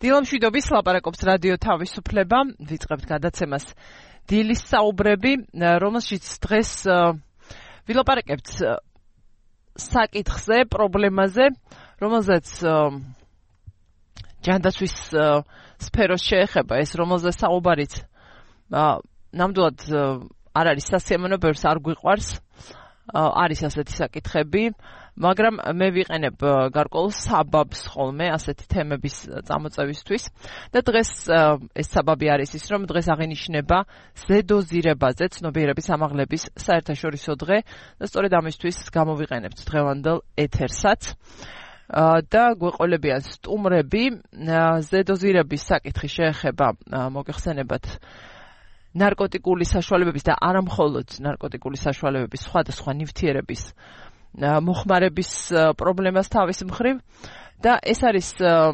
დილამშვიდობის ლაპარაკობს რადიო თავისუფლება, ვიწყებთ გადაცემას დილის საუბრები, რომელშიც დღეს ვილაპარაკებთ საკითხზე, პრობლემაზე, რომელზეც ჯანდაცვის სფეროს შეეხება ეს, რომელზეც საუბარიც ნამდვილად არ არის სასიამოვნო, ბევრს არ გვიყვარს, არის ასეთი საკითხები, მაგრამ მე ვიყენებ გარკვეულ საბაბს ხოლმე ასეთი თემების წამოწევისთვის და დღეს ეს საბაბი არის ის, რომ დღეს აღინიშნება ზედოზირებაზე ცნობიერების ამაღლების საერთაშორისო დღე და სწორედ ამისთვის გამოვიყენებთ დღევანდელ ეთერსაც და გვეყოლებიან სტუმრები. ზედოზირების საკითხი შეეხება მოგეხსენებათ ნარკოტიკული საშუალებების და არამხოლოდ ნარკოტიკული საშუალებების სხვადასხვა ნივთიერების მოხმარების პრობლემას თავის მხრივ და ეს არის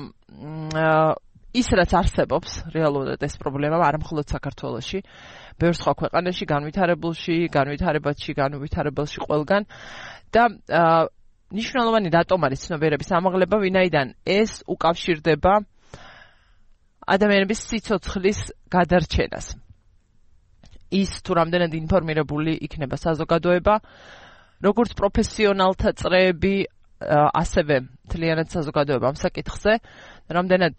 ის რაც არსებობს რეალურად ეს პრობლემა არამხოლოდ საქართველოში, ბევრ სხვა ქვეყანაში, განვითარებელში ყველგან და ნიშნულოვანი რატომ არის ცნობიერების ამაღლება, ვინაიდან ეს უკავშირდება ადამიანების სიცოცხლის გადარჩენას. ის თუ რამდენად ინფორმირებული იქნება საზოგადოება, როგორც პროფესიონალთა წრეები, ასევე მთლიანად საზოგადოება ამ საკითხზე, რამდენად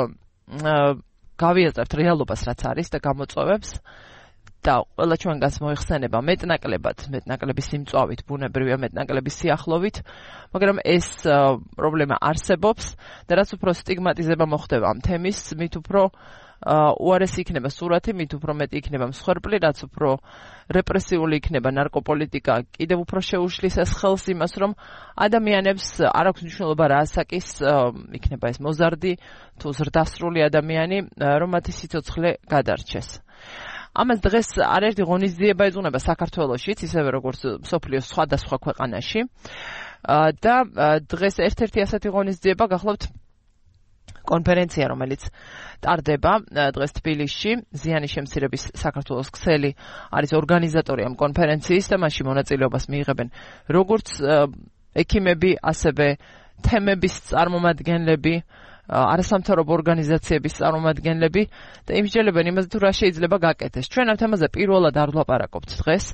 გავიაზრებთ რეალობას, რაც არის და გამოწვევებს და ყველა ჩვენგანს მოიხსენება მეტნაკლებად სიმწვავით, ბუნებრივია მეტნაკლების სიახლოვით, მაგრამ ეს პრობლემა არსებობს და რაც უფრო სტიგმატიზება მოხდება ამ თემის, მით უფრო უარესი იქნება სურათი, მით უფრო მეტი იქნება მსხვერპლი, რაც უფრო რეპრესიული იქნება ნარკოპოლიტიკა, კიდევ უფრო შეუშლის ეს ხელს იმას, რომ ადამიანებს არ აქვს მნიშვნელობა რა ასაკის იქნება ეს მოზარდი თუ ზრდასრული ადამიანი, რომ მათი სიცოცხლე გადარჩეს. ამას დღეს არაერთი ღონისძიება ეძღვნება საქართველოშიც, ისევე როგორც მსოფლიოს სხვადასხვა ქვეყანაში და დღეს ერთ-ერთი ასეთი ღონისძიება გახლავთ კონფერენცია, რომელიც ტარდება დღეს თბილისში, ზიანის შემცირების საქართველოს ქსელი არის ორგანიზატორი ამ კონფერენციის და მასში მონაწილეობას მიიღებენ როგორც ექიმები, ასევე თემების წარმომადგენლები, არასამთავრობო ორგანიზაციების წარმომადგენლები და იმსჯელებენ იმაზე თუ რა შეიძლება გაკეთდეს. ჩვენ ამ თემაზე პირველად არ ვლაპარაკობთ დღეს,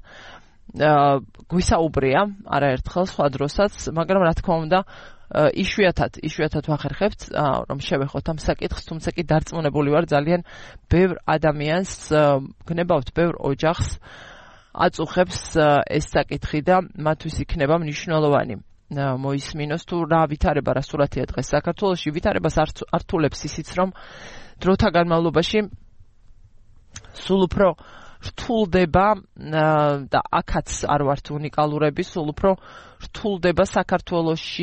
გვისაუბრია არაერთხელ სხვა დროსაც, მაგრამ რა თქმა უნდა იშვიათად ვახერხებთ რომ შევეხოთ ამ საკითხს, თუმცა კი დარწმუნებული ვარ ძალიან ბევრ ადამიანს გნებავთ, ბევრ ოჯახს აწუხებს ეს საკითხი და მათთვის იქნება მნიშვნელოვანი მოისმინოს თუ რა ვითარება, რა სურათია დღეს საქართველოში. ვითარებას ართულებს ისიც, რომ დროთა განმავლობაში სულ უფრო რთულდება და აქაც არ ვართ უნიკალურები, სულ უფრო რთულდება საქართველოში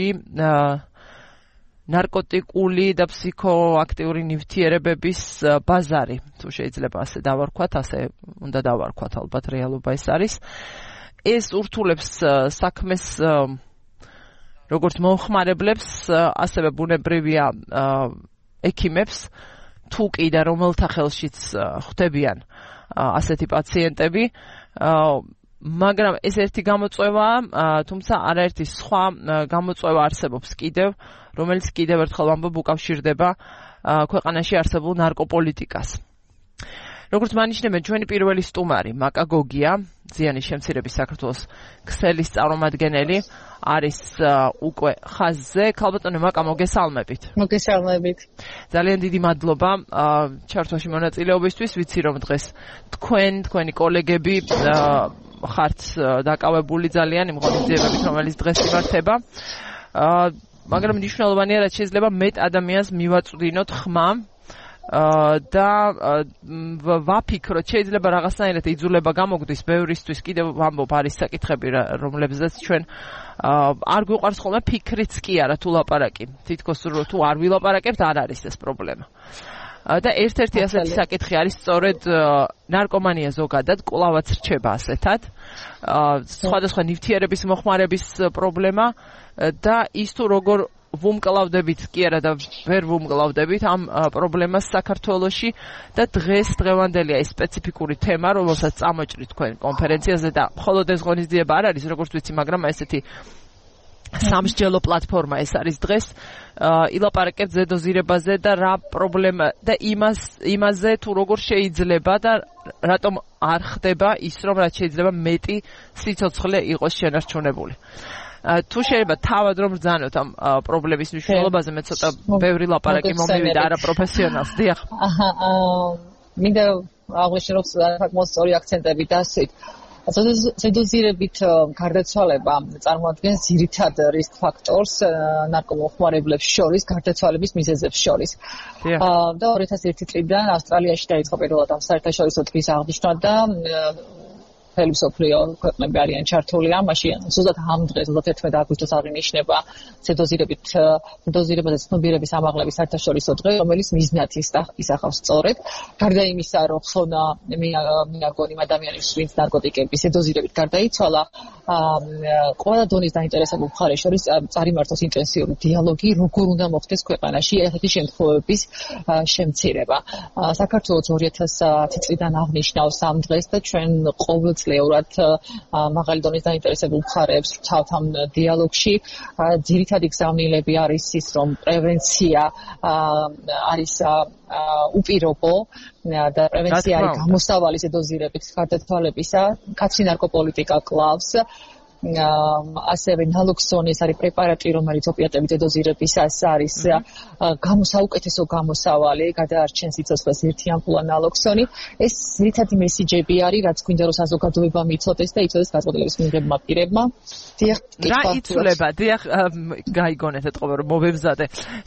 ნარკოტიკული და ფსიქოაქტიური ნივთიერებების ბაზარი, თუ შეიძლება ასე დავარქვათ, ასე უნდა დავარქვათ, ალბათ რეალობა ეს არის. ეს ურთულებს საქმეს როგორც მომხმარებლებს, ასევე ბუნებრივია ექიმებს, თუ კი და რომელთა ხელშიც ხვდებიან ასეთი პაციენტები, მაგრამ ეს ერთი გამოწვევაა, თუმცა არაერთი სხვა გამოწვევა არსებობს კიდევ, რომელიც კიდევ ერთხელ ამბობ უკავშირდება ქვეყანაში არსებულ ნარკოპოლიტიკას. როგორც მანიშნებენ ჩვენი პირველი სტუმარი, მაკა გოგია, ზიანის შემცირების საქართველოს ქსელის წარმომადგენელი, არის უკვე ხაზზე. ქალბატონო მაკა, მოგესალმებით. მოგესალმებით. ძალიან დიდი მადლობა ჩართვაში მონაწილეობისთვის. ვიცი რომ დღეს თქვენი კოლეგები ხართ დაკავებული ძალიან იმ ღონისძიებებით, რომელიც დღეს იმართება. მაგრამ მნიშვნელოვანია, რაც შეიძლება მეტ ადამიანს მივაწვდინოთ ხმა და ვაფიქროთ, შეიძლება რაღაცნაირად იძულება გამოგვდის ბევრისთვის, კიდევ ვამბობ, არის საკითხები, რომლებზეც ჩვენ არ გვიყვარს ხოლმე ფიქრიც კი არა თუ ლაპარაკი. თითქოს თუ არ ვილაპარაკებთ, არ არის ეს პრობლემა. და ერთ-ერთი ასეთი საკითხი არის სწორედ ნარკომანია ზოგადად, კვლავაც რჩება ასეთად, სხვადასხვა ნივთიერების მოხმარების პრობლემა და ის თუ როგორ ვუმკლავდებით კი არა და ვერ ვუმკლავდებით ამ პრობლემას საქართველოში და დღევანდელია ეს სპეციფიკური თემა, რომელსაც წამოჭრით თქვენ კონფერენციაზე და მხოლოდ ეს ღონისძიება არ არის, როგორც ვიცი, მაგრამ ესეთი სამსჯელო პლატფორმა ეს არის დღეს. ილაპარაკებთ ზედოზირებაზე და რა პრობლემა და იმაზე თუ როგორ შეიძლება და რატომ არ ხდება ის რომ რაც შეიძლება მეტი სიცოცხლე იყოს შენარჩუნებული. თუ შეიძლება თავად რომ ბრძანოთ ამ პრობლემის მნიშვნელობაზე მე ცოტა ბევრი ლაპარაკი მომივიდა არა პროფესიონალს. დიახ. მინდა აღნიშნო საკმაოდ სწორი აქცენტები დასვით. ზედოზირებით გარდაცვალება წარმოადგენს ძირითად რისკ ფაქტორს ნარკომოხმარებლებს შორის გარდაცვალების მიზეზებს შორის. და 2001 წლიდან ავსტრალიაში დაიწყო პირველად ამ საერთაშორისო დღის აღნიშვნა და მთელი მსოფლიო ქვეყნები არიან ჩართული ამაში. ზუსტად ამ დღეს 31 აგვისტოს აღინიშნება ზედოზირებაზე ცნობიერების ამაღლების საერთაშორისო დღე, რომელიც მიზნად ისახავს სწორედ. გარდა იმისა, რომ ხსოვნა მიაგონ იმ ადამიანებს, ვინც ნარკოტიკების ზედოზირებით გარდაიცვალა, ყველა დონის დაინტერესებულ მხარეს შორის წარიმართოს ინტენსიური დიალოგი, როგორ უნდა მოხდეს ქვეყანაში ესეთი შემთხვევების შემცირება. საქართველოს 2010 წლიდან აღნიშნავს ამ დღეს და ჩვენ ყოველწლიურად მაღალი დონის დაინტერესებულ მხარეებს ვრცავთ ამ დიალოგში. ძირითადი გზავნილები არის ის, რომ პრევენცია არის უპირობო და პრევენცია არის გამოსავალი ზედოზირების გარდაცვალებისა. კაცრი ნარკოპოლიტიკა კლავს. ასევე ნალოქსონი ეს არის პრეპარატი, რომელიც ოპიატების ზედოზირებისას არის საუკეთესო გამოსავალი, გადაარჩენს სიცოცხლეს ერთიანფულა ნალოქსონი. ეს ძირითადი მესიჯები არის, რაც გვინდა რომ საზოგადოებამ იცოდეს და იცოდეს გაწყვეტილების მიღებმა პირებმა. რა იცვლება? დიახ, გაიგონეთ ეთყობა რომ მოვებზადე.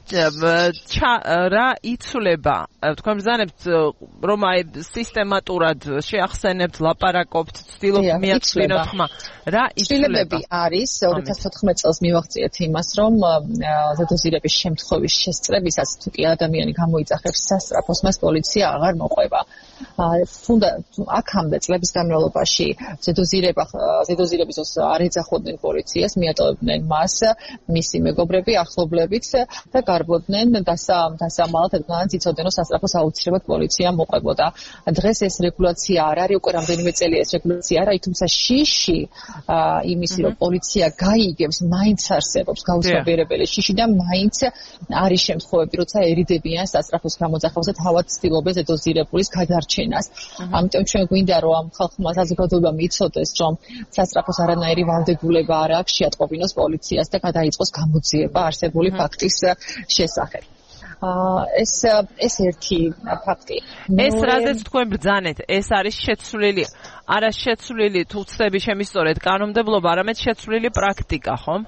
რა იცვლება? თქვენ ბრძანებთ რომ აი სისტემატურად შეახსენებთ, ლაპარაკობთ, ცდილობთ მიაწვინოთ ხმა. რა იცვლება არის 2014 წელს მივაღწიეთ იმას, რომ ზედოზირების შემთხვევის შესწრებისას თუ კი ადამიანი გამოიძახებს სასწრაფოს, მას პოლიცია აღარ მოყვება. თუნდა აქამდე წლების განმავლობაში ზედოზირების არ ეძახოდნენ პოლიციას, მიატოვებდნენ მას მისი მეგობრები, ახლობლებიც და გარბოდნენ დასამალად, რადგანაც იცოდნენ, რომ სასწრაფოს აუცილებლად პოლიცია მოყვებოდა. დღეს ეს რეგულაცია არ არის, უკვე რამდენიმე წელია ეს რეგულაცია არ არის, თუმცა შიში იმისი რომ პოლიცია გაიგებს, მაინც არსებობს გაუცნობიერებელი შიში და მაინც არის შემთხვევები, როცა ერიდებიან სასწრაფოს გამოძახებას და თავად ცდილობენ ზედოზირებულის გადარჩენას. ამიტომ ჩვენ გვინდა რომ ამ ხალხმა საზოგადოებამ იცოდეს, რომ სასწრაფოს არანაირი ვალდებულება არ აქვს შეატყობინოს პოლიციას და გადაიწყოს გამოძიება არსებული ფაქტის შესახებ. ეს ერთი ფაქტი. ეს რაზეც თქვენ ბრძანეთ, ეს არის შეცვლილი, არა შეცვლილი თუ ცდები შემისწორეთ კანონმდებლობა, არამედ შეცვლილი პრაქტიკა, ხომ?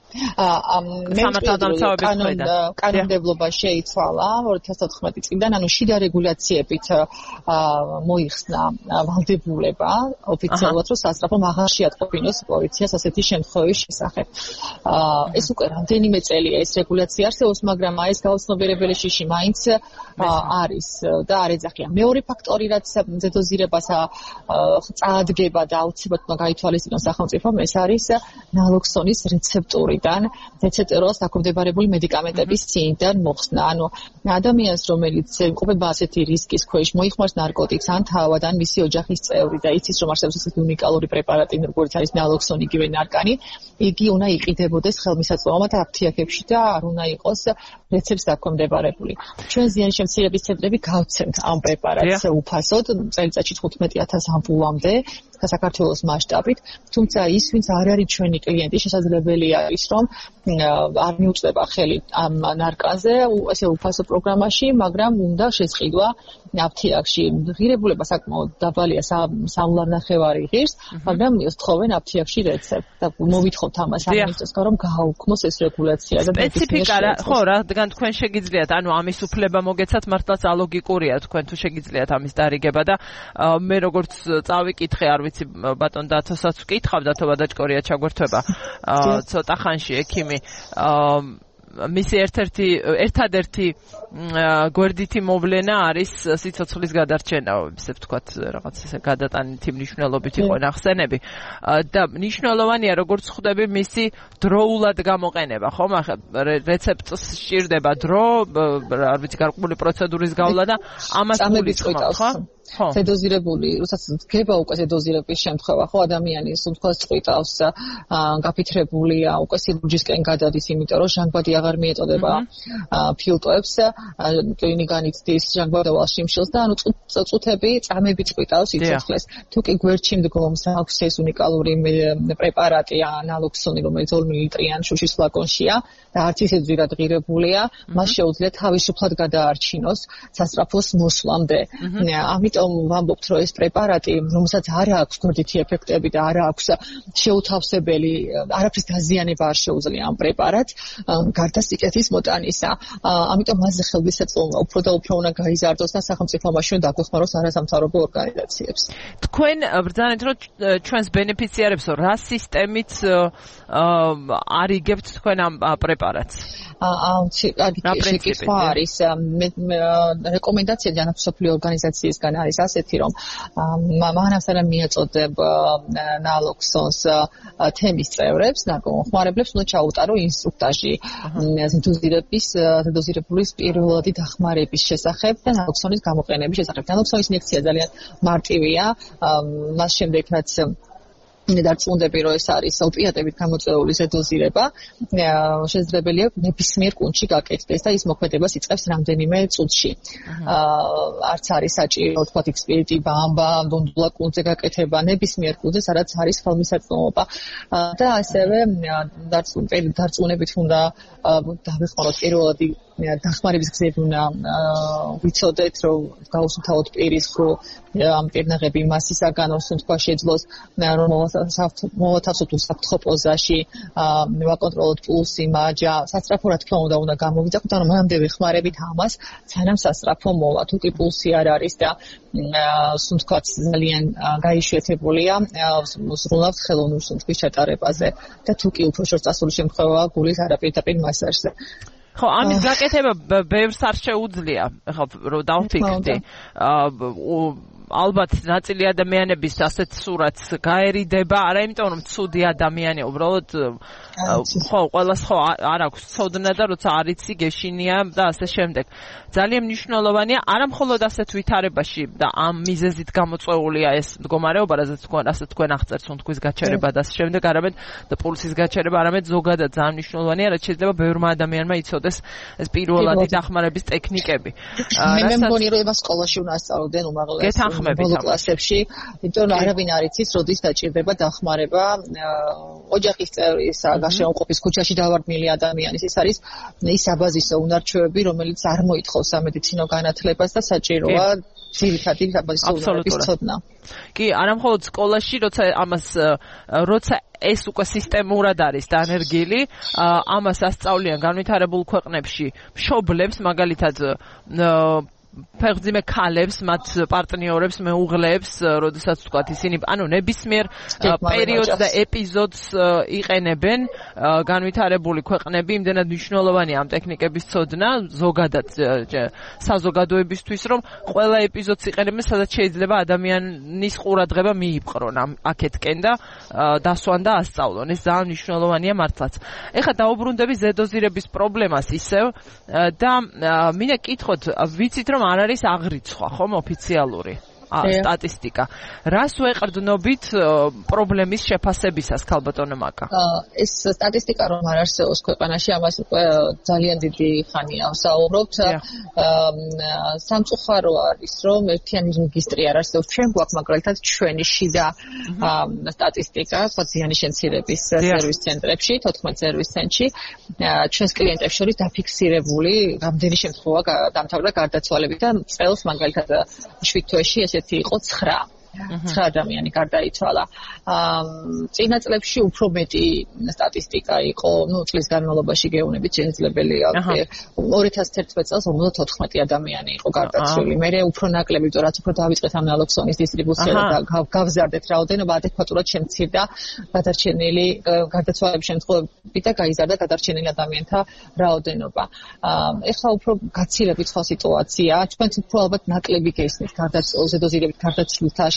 კანონმდებლობა შეიცვალა 2014 წლიდან, ანუ შიდა რეგულაციებით მოიხსნა ვალდებულება ოფიციალურად, რომ სასწრაფომ აღარ შეატყობინოს პოლიციას ასეთი შემთხვევის შესახებ. ეს უკვე რამდენიმე წელია ეს რეგულაცია არსებობს, მაგრამ ეს გაუცნობიერებელი შიში მაინც არის და არ ეძახიან. მეორე ფაქტორი, რაც ზედოზირებას წაადგება და აუცილებლად უნდა გაითვალისწინოს სახელმწიფომ, ეს არის ნალოქსონის რეცეპტური რეცეპტორს დაქვემდებარებული მედიკამენტების წინიდან მოხსნა. ანუ ადამიანს, რომელიც იმყოფება ასეთი რისკის ქვეშ, მოიხმარს ნარკოტიკს ან თავად, ან მისი ოჯახის წევრი და იცის, რომ არსებობს ასეთი უნიკალური პრეპარატი, როგორც არის ნალოქსონი, იგივე ნარკანი, იგი უნდა იყიდებოდეს ხელმისაწვდომად აფთიაქებში და არ უნდა იყოს რეცეპტს დაქვემდებარებული. ჩვენ ზიანშემცირების ცენტრები გავცემთ ამ პრეპარატს უფასოდ, წელიწადში 15,000 ამპულამდე საქართველოს მასშტაბით, თუმცა ის, ვინც არ არის ჩვენი კლიენტი, შესაძლებელია ის, რომ არ მიუწვდება ხელი ამ ნარკანზე, ესე უფასო პროგრამაში, მაგრამ უნდა შესყიდვა აფთიაქში. ღირებულება საკმაოდ დაბალია, 3.5 ღირს, მაგრამ თხოვენ აფთიაქში რეცეპტს და მოვითხოვთ ამას სამინისტროსგან, რომ გააუქმოს ეს რეგულაცია და სპეციფიკა ხო, რადგან თქვენ შეგიძლიათ, ანუ ამის უფლება მოგეცათ, მართლაც ალოგიკურია თქვენ თუ შეგიძლიათ ამის დარიგება და მე როგორც წავიკითხე, არ ვიცი ბატონ დათოსაც ვკითხავდა, თობა დაჭკორია ჩაგვერთვება ცოტა ხანში ექიმი მისი ერთადერთი გვერდითი მოვლენა არის სიცოცხლის გადარჩენა, ისე ვთქვათ, რაღაც ესე გადატანითი მნიშვნელობით იყო ნახსენები და მნიშვნელოვანია როგორც ხვდები მისი დროულად გამოყენება, ხომ? ახლა რეცეპტს სჭირდება დრო, არ ვიცი, გარკვეული პროცედურის გავლა და ამას გულისხმობ, ხო? ზედოზირებული, როდესაც გება უკვე ზედოზირების შემთხვევა, ხო ადამიანი სუნთქავს წვითავს, გაფიქრებულია, უკვე სიბრჯისკენ გადადის, იმიტომ რომ ჟანგბადი აღარ მიეწოდება ფილტვებს, კლინიკანი ცდის ჟანგბადავალ შიმშილს და ანუ წუთები, წამები წვითავს იცოცხლეს. თუ კი გვერდში მდგომს აქვს ეს უნიკალური პრეპარატი ანალოქსონი, რომელიც 2 მლ-იან შუშის ფლაკონშია და არც ისე ძვირად ღირებულია, მას შეუძლია თავისუფლად გადაარჩინოს სასწრაფოს მოსვლამდე. ამიტომ ვამბობთ, რომ ეს პრეპარატი, რომელსაც არ აქვს გვერდითი ეფექტები და არ აქვს შეუთავსებელი, არაფრის დაზიანება არ შეუძლია ამ პრეპარატს, გარდა სიკეთის მოტანისა. ამიტომ მასზე ხელმისაწვდომობა უფრო და უფრო უნდა გაიზარდოს და სახელმწიფო მაშინ დაგვეხმაროს არასამთავრობო ორგანიზაციებს. თქვენ ბრძანეთ, რომ ჩვენს ბენეფიციარებს რა სისტემით არიგებთ თქვენ ამ პრეპარატს? შეკითხვა არის რეკომენდაცია ჯანმრთელობის ორგანიზაციისგან არის ასეთი, რომ მანამ სანამ მიაწოდებ ნალოქსონს თემის წევრებს, ნარკომხმარებლებს უნდა ჩაუტარო ინსტრუქტაჟი ზედოზირებულის პირველადი დახმარების შესახებ და ნალოქსონის გამოყენების შესახებ. ნალოქსონის ინიექცია ძალიან მარტივია, მას შემდეგ რაც დარწმუნდები, რომ ეს არის ოპიატებით გამოწვეული ზედოზირება, შესაძლებელია ნებისმიერ კუნთში გაკეთდეს და ის მოქმედებას იწყებს რამდენიმე წუთში. არც არის საჭირო, თქვათ, სპირტი, ბამბა, დონდულა კუნთზე გაკეთება, ნებისმიერ კუნთზე, სადაც არის ხელმისაწვდომობა. და ასევე დარწმუნებით უნდა დავეხმაროთ პირველადი დახმარების გზები უნდა ვიცოდეთ, რომ გაუსუფთავოთ პირის ხო ამ პირნაღები მასისაგან, რომ სუნთქვა შეძლოს, რომ მოვათავსოთ უსაფრთხო პოზაში, ვაკონტროლოთ პულსი, მაჯა, სასწრაფო რა თქმა უნდა გამოვიძახოთ, ანუ მანამდე ვეხმარებით ამას, სანამ სასწრაფო მოვა. თუ კი პულსი არ არის და სუნთქვაც ძალიან გაიშვიათებულია, სრულავთ ხელოვნურ სუნთქვის ჩატარებაზე და თუ კი უფრო შორწასული შემთხვევაა გულის არაპირდაპირ მასაჟზე. ხო, ამის გაკეთება ბევრს არ შეუძლია, ხო, რომ დავფიქრდი. ალბათ ნაწილი ადამიანების ასეთ სურათს გაერიდება, არა იმიტომ რომ ცუდი ადამიანი, უბრალოდ ხო, ყველას ხო არ აქვს ცოდნა და როცა არ იცი გეშინია და ასე შემდეგ. ძალიან მნიშვნელოვანია არა მხოლოდ ასეთ ვითარებაში და ამ მიზეზით გამოწვეულია ეს მდგომარეობა, რასაც თქვენ აღწერთ სუნთქვის გაჩერება და ასე შემდეგ, არამედ და პულსის გაჩერება, არამედ ზოგადად ძალიან მნიშვნელოვანია, რაც შეიძლება ბევრმა ადამიანმა იცოდეს ეს პირველადი დახმარების ტექნიკები. მე მგონი რომ ება სკოლაში უნდა ასწავლდნენ უმაღლეს ბოლო კლასებში, იმიტომ რომ არავინ არ იცის, როდის დაჭირდება დახმარება ოჯახის წევრის, გაშეუმყოფის ქუჩაში დავარდნილი ადამიანის. ეს არის ის აბაზისო უნარჩვევები, რომელიც არ მოითხოვს სამედიცინო განათლებას და საჭიროა ძირითადი აბაზისო უნარების ცოდნა. კი, არა მხოლოდ სკოლაში, როცა ეს უკვე სისტემურად არის დანერგილი, ამას ასწავლიან განვითარებულ ქვეყნებში მშობლებს, მაგალითად ფეხმძიმე ქალებს, მათ პარტნიორებს, მეუღლეებს, როდესაც თქვათ ისინი, ანუ ნებისმიერ პერიოდს და ეპიზოდს იყენებენ განვითარებული ქვეყნები, იმდენად მნიშვნელოვანია ამ ტექნიკების ცოდნა, ზოგადად საზოგადოებისთვის, რომ ყველა ეპიზოდს იყენებენ, სადაც შეიძლება ადამიანის ყურადღება მიიპყრონ აქეთკენ და დასვან და ასწავლონ. ეს ძალიან მნიშვნელოვანია მართლაც. ეხლა დაუბრუნდები ზედოზირების პრობლემას ისევ და მინდა კითხოთ, ვიცით რომ არ არის აღრიცხვა, ხომ ოფიციალური სტატისტიკა. რას ვეყრდნობით პრობლემის შეფასებისას, ქალბატონო მაკა? ეს სტატისტიკა რომ არ არსებობს ქვეყანაში, ამას უკვე ძალიან დიდი ხანია ვსაუბრობთ. სამწუხარო არის, რომ ერთიანი რეგისტრი არ არსებობს. ჩვენ გვაქვს მაგალითად ჩვენი შიდა სტატისტიკა, ზიანის შემცირების სერვის ცენტრებში, 14 სერვის ცენტრში, ჩვენს კლიენტებს შორის დაფიქსირებული რამდენი შემთხვევა დამთავრდა გარდაცვალებით და წელს მაგალითად 7 თვეში ესეთი იყო 9 ადამიანი გარდაიცვალა. წინა წლებში უფრო მეტი სტატისტიკა იყო, წლის განმავლობაში გეუბნებით შესაძლებელია 2011 წელს 54 ადამიანი იყო გარდაცვლილი. მერე უფრო ნაკლები, იმიტომ რაც უფრო დავიწყეთ ამ ნალოქსონის დისტრიბუცია და გავზარდეთ რაოდენობა, ადეკვატურად შემცირდა გადარჩენილი გარდაცვალების შემთხვევები და გაიზარდა გადარჩენილი ადამიანთა რაოდენობა. ეხლა უფრო გაცილებით სხვა სიტუაცია. თქვენ უფრო ალბათ ნაკლები გესმით გარდაცვალების ზედოზირებით გარდაცვლილთა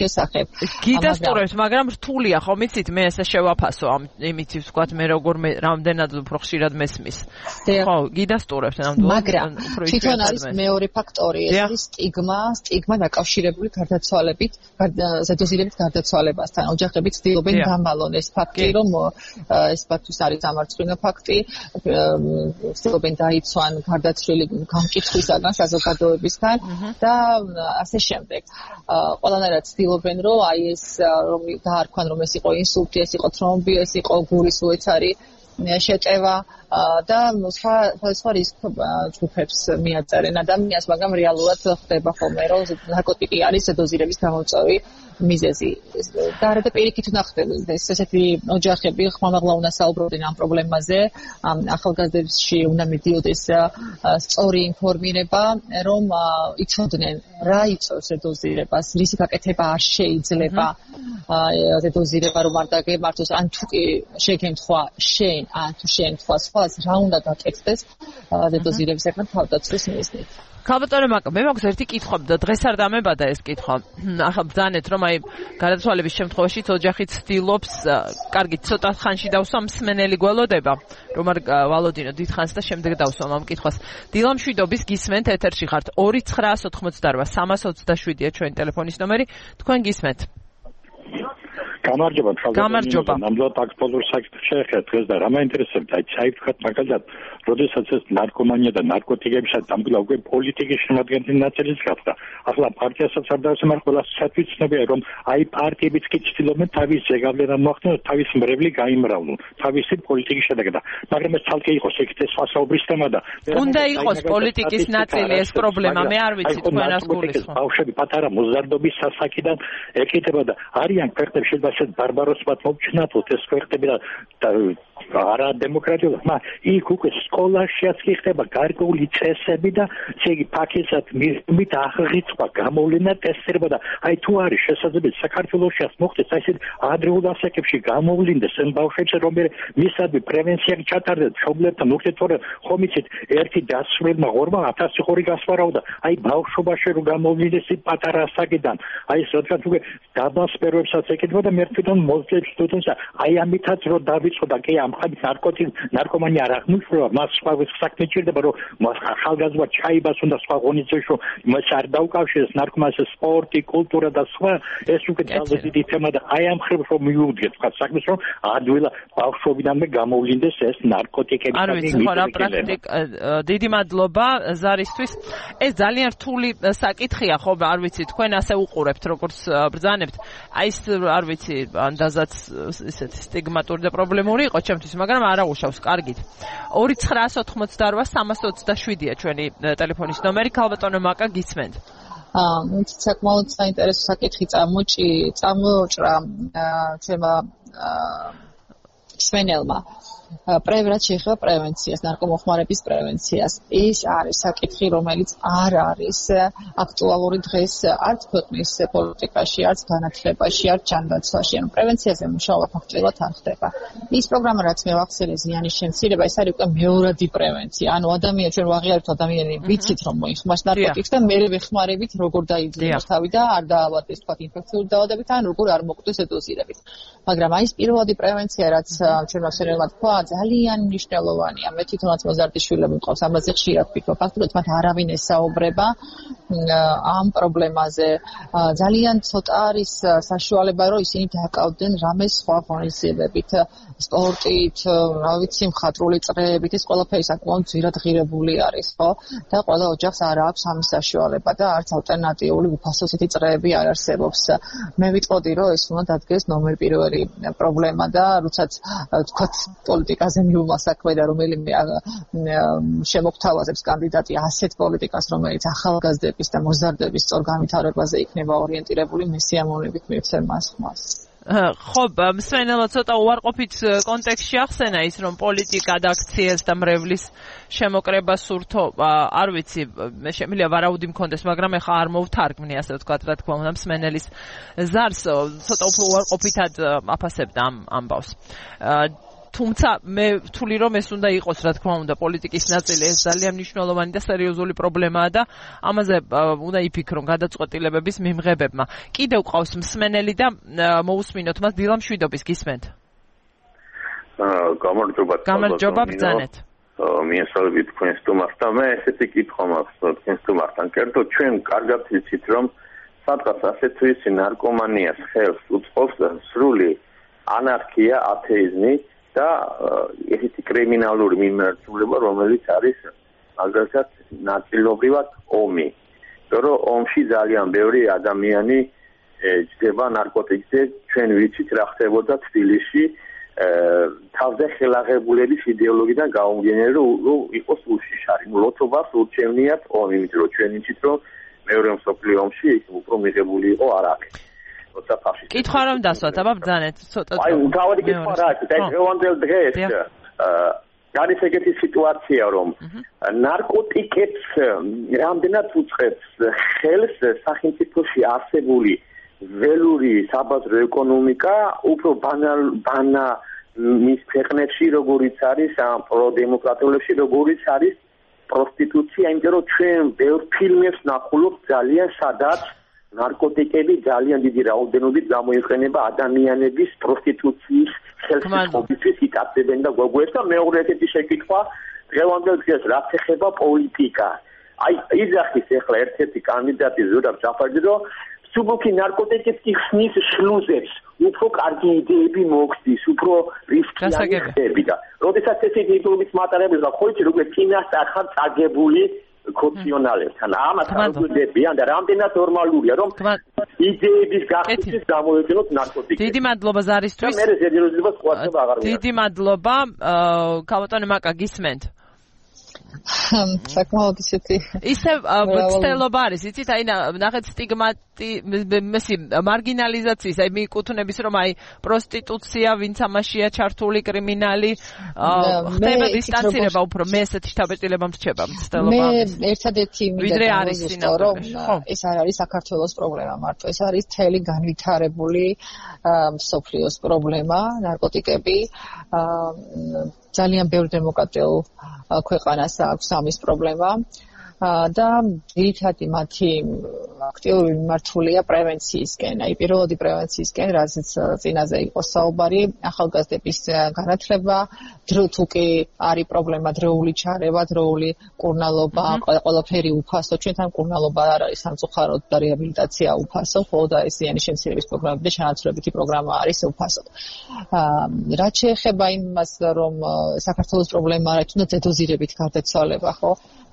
შესახებ. გიდასტურებთ, მაგრამ რთულია ხომ იცით, მე ესე შევაფასო ამ იმით ვთქვათ, მე როგორ რამდენად უფრო ხშირად მესმის. ხო, გიდასტურებთ ნამდვილად. მაგრამ თვითონ არის მეორე ფაქტორი, ეს არის სტიგმა დაკავშირებული გარდაცვალებით, ზედოზირებით გარდაცვალებასთან. ოჯახები ცდილობენ დამალონ ეს ფაქტი, რომ ეს ფაქტის არის დამარცხება ფაქტი, ცდილობენ დაიცვან გარდაცვლილი გამკითხვისაგან საზოგადოებისგან და ასე შემდეგ. ყველანაირად ცდილობენ, რომ აი ეს რომ დაარქვან, რომ ეს იყო ინსულტი, ეს იყო თრომბი, ეს იყო გულის უეცარი შეტევა და სხვა რისკ ჯგუფებს მიაწერენ ადამიანს, მაგრამ რეალურად ხდება ხოლმე, რომ ნარკოტიკი არის ზედოზირების გამოწვევი მიზეზი. და პირიქით ნახდება ესეთი ოჯახები ხმამაღლა უნდა საუბრობდნენ ამ პრობლემაზე, ახალგაზრდებში უნდა მიდიოდეს სწორი ინფორმირება, რომ იცოდნენ რა იწვევს ზედოზირებას, რისი გაკეთება არ შეიძლება ზედოზირება რომ არ დაგემართოს, ან თუ კი შეგემთხვა შენ, ან თუ შენ თქვა სხვას, რა უნდა გაკეთდეს ზედოზირებისგან თავდაცვის მიზნით. ქალბატონო მაკა, მე მაქვს ერთი კითხვა და დღეს არ დამებადა ეს კითხვა. ახლა ბრძანეთ, რომ აი გარდაცვალების შემთხვევაში ოჯახი ცდილობს, კარგი, ცოტა ხანში დავსვა მსმენელი გველოდება, რომ არ ვალოდინო დიდხანს და შემდეგ დავსვამ ამ კითხვას. დილა მშვიდობის გისმენთ, ეთერში ხართ 2988 327-ია ჩვენი ტელეფონის ნომერი, თქვენ გისმენთ. გამარჯობა, გამარჯობა. ნამდვილად აქტუალურ საკითხს შეეხეთ დღეს და რა მაინტერესებდა, აი საერთოდ მაგალითად, როდესაც ეს ნარკომანია და ნარკოტიკებისა ნამდვილად უკვე პოლიტიკის შემადგენელი ნაწილიც გახდა. ახლა პარტიასაც არ დაასამართლოს, საერთოდ ცნობია, რომ აი პარტიებიც კი ცდილობენ თავის ზეგავლენა მოახდინონ, თავის მრევლი გაიმრავლონ, თავისი პოლიტიკის შედეგად. მაგრამ ეს ცალკე იყოს ეგრეთ სხვასაუბრის თემა და უნდა იყოს პოლიტიკის ნაწილი ეს პრობლემა, მე არ ვიცი თქვენ რას გულისხმობთ. ბავშვები პატარა მოზარდობის სასაკიდან ეკეთება და არიან ქვეყნებში შეიძლება ბარბაროსებად მოვჩნათოთ ეს ქვეყნები და არა დემოკრატიულად, იქ უკვე სკოლაშიაც კი ხდება გარკვეული წესები და ესე იგი ფაქისად მით აღრიცხვა გამოვლენა ტესტება და აი თუ არის შესაძლებელი საქართველოშიაც მოხდეს აი ეს ადრეულ ასაკებში გამოვლინდეს ამ ბავშვებს რომ მისადმი პრევენცია ჩატარდეს მშობლებთან ურთიერთობა ხომ იცით ერთი დასრულმა ღორმა 1000 ხორი გასვარაუდა აი ბავშვობაში რომ გამოვლინდეს პატარა ასაკიდან აი ეს რადგან უკვე დაბალ სფეროებსაც ეკეთება და მე თვითონ მოძებს თვითონს აი ამითაც რომ დავიწყო და კი ამ ხალხის ნარკომანია არ აღმოჩნდება მას სხვა საქმე ჭირდება რომ ახალგაზრდა ჩაიბას უნდა სხვა ღონისძიებაში რომ მას არ დაუკავშირდეს ნარკომანს სპორტი კულტურა და სხვა ეს უკვე ძალიან დიდი თემა და აი ამ ხერხს რომ მიუდგეთ თქვა საქმეს რომ ადვილა ბავშვობიდანვე გამოვლინდეს ეს ნარკოტიკები არ ვიცი ხო რა პრაქტიკა დიდი მადლობა ზარისთვის ეს ძალიან რთული საკითხია ხო არ ვიცი თქვენ ასე უყურებთ როგორც ბრძანებთ აი ეს არ ვიცი ანდაზაც ესეთი სტიგმატური და პრობლემური იყო ჩემთვის მაგრამ არა უშავს კარგით 2988 327-ია ჩვენი ტელეფონის ნომერი ქალბატონო მაკა გისმენთ საკმაოდ საინტერესო საკითხი წამოჭრა ჩვენმა მსმენელმა რაც შეეხება პრევენციას, ნარკომოხმარების პრევენციას. ის არის საკითხი, რომელიც არ არის აქტუალური დღეს არც ქვეყნის პოლიტიკაში, არც განათლებაში, არც ჯანდაცვაში. ანუ პრევენციაზე მუშაობა ფაქტობრივად არ ხდება. ის პროგრამა, რაც მე ვახსენე ზიანის შემცირება, ეს არის უკვე მეორადი პრევენცია. ანუ ჩვენ ვაღიარებთ ადამიანები, ვიცით რომ მოიხმარს ნარკოტიკს და მე ვეხმარებით როგორ დაიძინოს თავი და არ დაავადდეს თქვა ინფექციური დაავადებით, ან როგორ არ მოკვდეს ზედოზირებით. მაგრამ აი ეს პირველადი პრევენცია, რაც ჩვენმა მსმენელმა თქვა, ძალიან მნიშვნელოვანია. მე თვითონაც მოზარდიშვილები მყავს, ამაზე ხშირად ვფიქრობ. ფაქტობრივად მათ არავინ ესაუბრება ამ პრობლემაზე. ძალიან ცოტა არის საშუალება, რომ ისინი დააკავდნენ რამე სხვა ღონისძიებებით, სპორტით, რა ვიცი, მხატვრული წრეებით, ეს ყველაფერი საკმაოდ ძვირად ღირებული არის, ხო? და ყველა ოჯახს არ აქვს ამის საშუალება და არც ალტერნატიული უფასოსითი წრეები არ არსებობს. მე ვიტყოდი, რომ ეს უნდა დადგეს ნომერ პირველი პრობლემა და როდესაც თქვათ პოლიტიკაზე მიუმა საქმე და რომელიმე შემოგთავაზებს კანდიდატი ასეთ პოლიტიკას, რომელიც ახალგაზრდების და მოზარდების სწორ განვითარებაზე იქნება ორიენტირებული, მე სიამოვნებით მივცემ მას ხმას. ხო, მსმენელმა ცოტა უარყოფით კონტექსტში ახსენა ის, რომ პოლიტიკა და აქციას და მრევლის შემოკრება სურთო, არ ვიცი, მე შემიძლია ვარაუდი მქონდეს, მაგრამ ეხლა არ მოვთარგმნი, ასე ვთქვათ, რა თქმა უნდა, მსმენელის ზარს ცოტა უფრო უარყოფითად აფასებდა ამ ამბავს. თუმცა მე ვთვლი რომ ეს უნდა იყოს რა თქმა უნდა პოლიტიკის ნაწილი ეს ძალიან მნიშვნელოვანი და სერიოზული პრობლემაა და ამაზე უნდა იფიქრონ გადაწყვეტილებების მიმღებებმა. კიდევ ყავს მსმენელი და მოусმინოთ მას დილა მშვიდობის გისმენთ. გამარჯობა ბრძანეთ. მიესალმებით თქვენს სტუმარს და მე ესეთი კითხვა მაქვს თქვენს სტუმართან. კერძოდ ჩვენ კარგად ვიცით რომ სადღაც ასეთ ვისი ნარკომანიას ხელს უწყობს სრული ანარქია, ათეიზმი და ესეთი კრიმინალური მიმართულება, რომელიც არის მაგალითად ნაწილობრივად ომი. რომ ომში ძალიან ბევრი ადამიანი ჯდება ნარკოტიკზე, ჩვენ ვიცით რა ხდებოდა თბილისში თავზე ხელაღებულების იდეოლოგიიდან გაუმდინარე რომ იყოს უშიშარი. ლოთობას ურჩევნიათ ომი, იმიტომ რომ ჩვენ ვიცით რომ მეორე მსოფლიო ომში ის უფრო მიღებული იყო არაკი. როცა ფაშისტი კითხვა რომ დასვათ, აბა ბრძანეთ ცოტა. აი, თავი კითხვა რა არის? და დღევანდელ დღეს არის ეგეთი სიტუაცია რომ ნარკოტიკებს რამდენად უწყებს ხელს სახელმწიფოში არსებული ველური საბაზრო ეკონომიკა უფრო ბანა მის ქვეყნებში როგორიც არის ამ პროდემოკრატიულებში როგორიც არის პროსტიტუცია, იმიტომ რომ ჩვენ ბევრ ფილმებს ნახულობთ ძალიან სადაც ნარკოტიკები ძალიან დიდი რაოდენობით გამოიყენება ადამიანების პროსტიტუციის ხელშეწყობისთვის იტაცებენ და გვაგვეს და მეორე ერთი შეკითხვა დღევანდელ დღეს რაც ეხება პოლიტიკა. აი იძახის ახლა ერთ-ერთი კანდიდატი ზურაბ ჯაფარიძე რომ სუბუქი ნარკოტიკებს ხსნის შლუზებს, უფრო კარგი იდეები მოგდის, უფრო რისკიანი ხდება და როდესაც ეს იდეოლოგიის მატარებელი და ხოჭი როგორ წინასწარ ხარ წაგებული კოქციონალებთან. ამათ აღვიდებიან და რამდენად ნორმალურია რომ იდეების გახსნის გამოიყენოთ ნარკოტიკები. დიდი მადლობა ზარისთვის. მე სერიოზულობას ყურადღება აღარ ვიღებ. დიდი მადლობა. ქალბატონი მაკა გისმენთ. საკმაოდ ისეთი ისე ცდელობა არის, იცით, აი ნახეთ სტიგმატი, მესი მარგინალიზაციის, აი მიიკუთვნების რომ აი პროსტიტუცია, ვინც ამაშია ჩართული კრიმინალი, ხდება დისტანცირება უფრო, მე ესეთი შთაბეჭდილება მრჩება ცდელობა. მე ერთადერთი მინდა რომ ეს არ არის საქართველოს პრობლემა მარტო, ეს არის მთელი განვითარებული მსოფლიოს პრობლემა, ნარკოტიკები, ძალიან ბევრ დემოკრატიულ ქვეყანას აქვს ამის პრობლემა და ძირითადი მათი აქტიური მიმართულია პრევენციისკენ, აი პირველადი პრევენციისკენ, რასაც წინაზე იყო საუბარი, ახალგაზრდების განათლება, თუ კი არის პრობლემა დროული ჩარევა, დროული კურნალობა, ყველაფერი უფასო, ჩვენთან კურნალობა არ არის სამწუხაროდ და რეაბილიტაცია უფასო, ხოლო და ეს ზიანის შემცირების პროგრამები და ჩანაცვლებითი პროგრამა არის უფასო. რაც შეეხება იმას, რომ საქართველოს პრობლემა არის თუნდაც ზედოზირებით გარდაცვალება, ხო?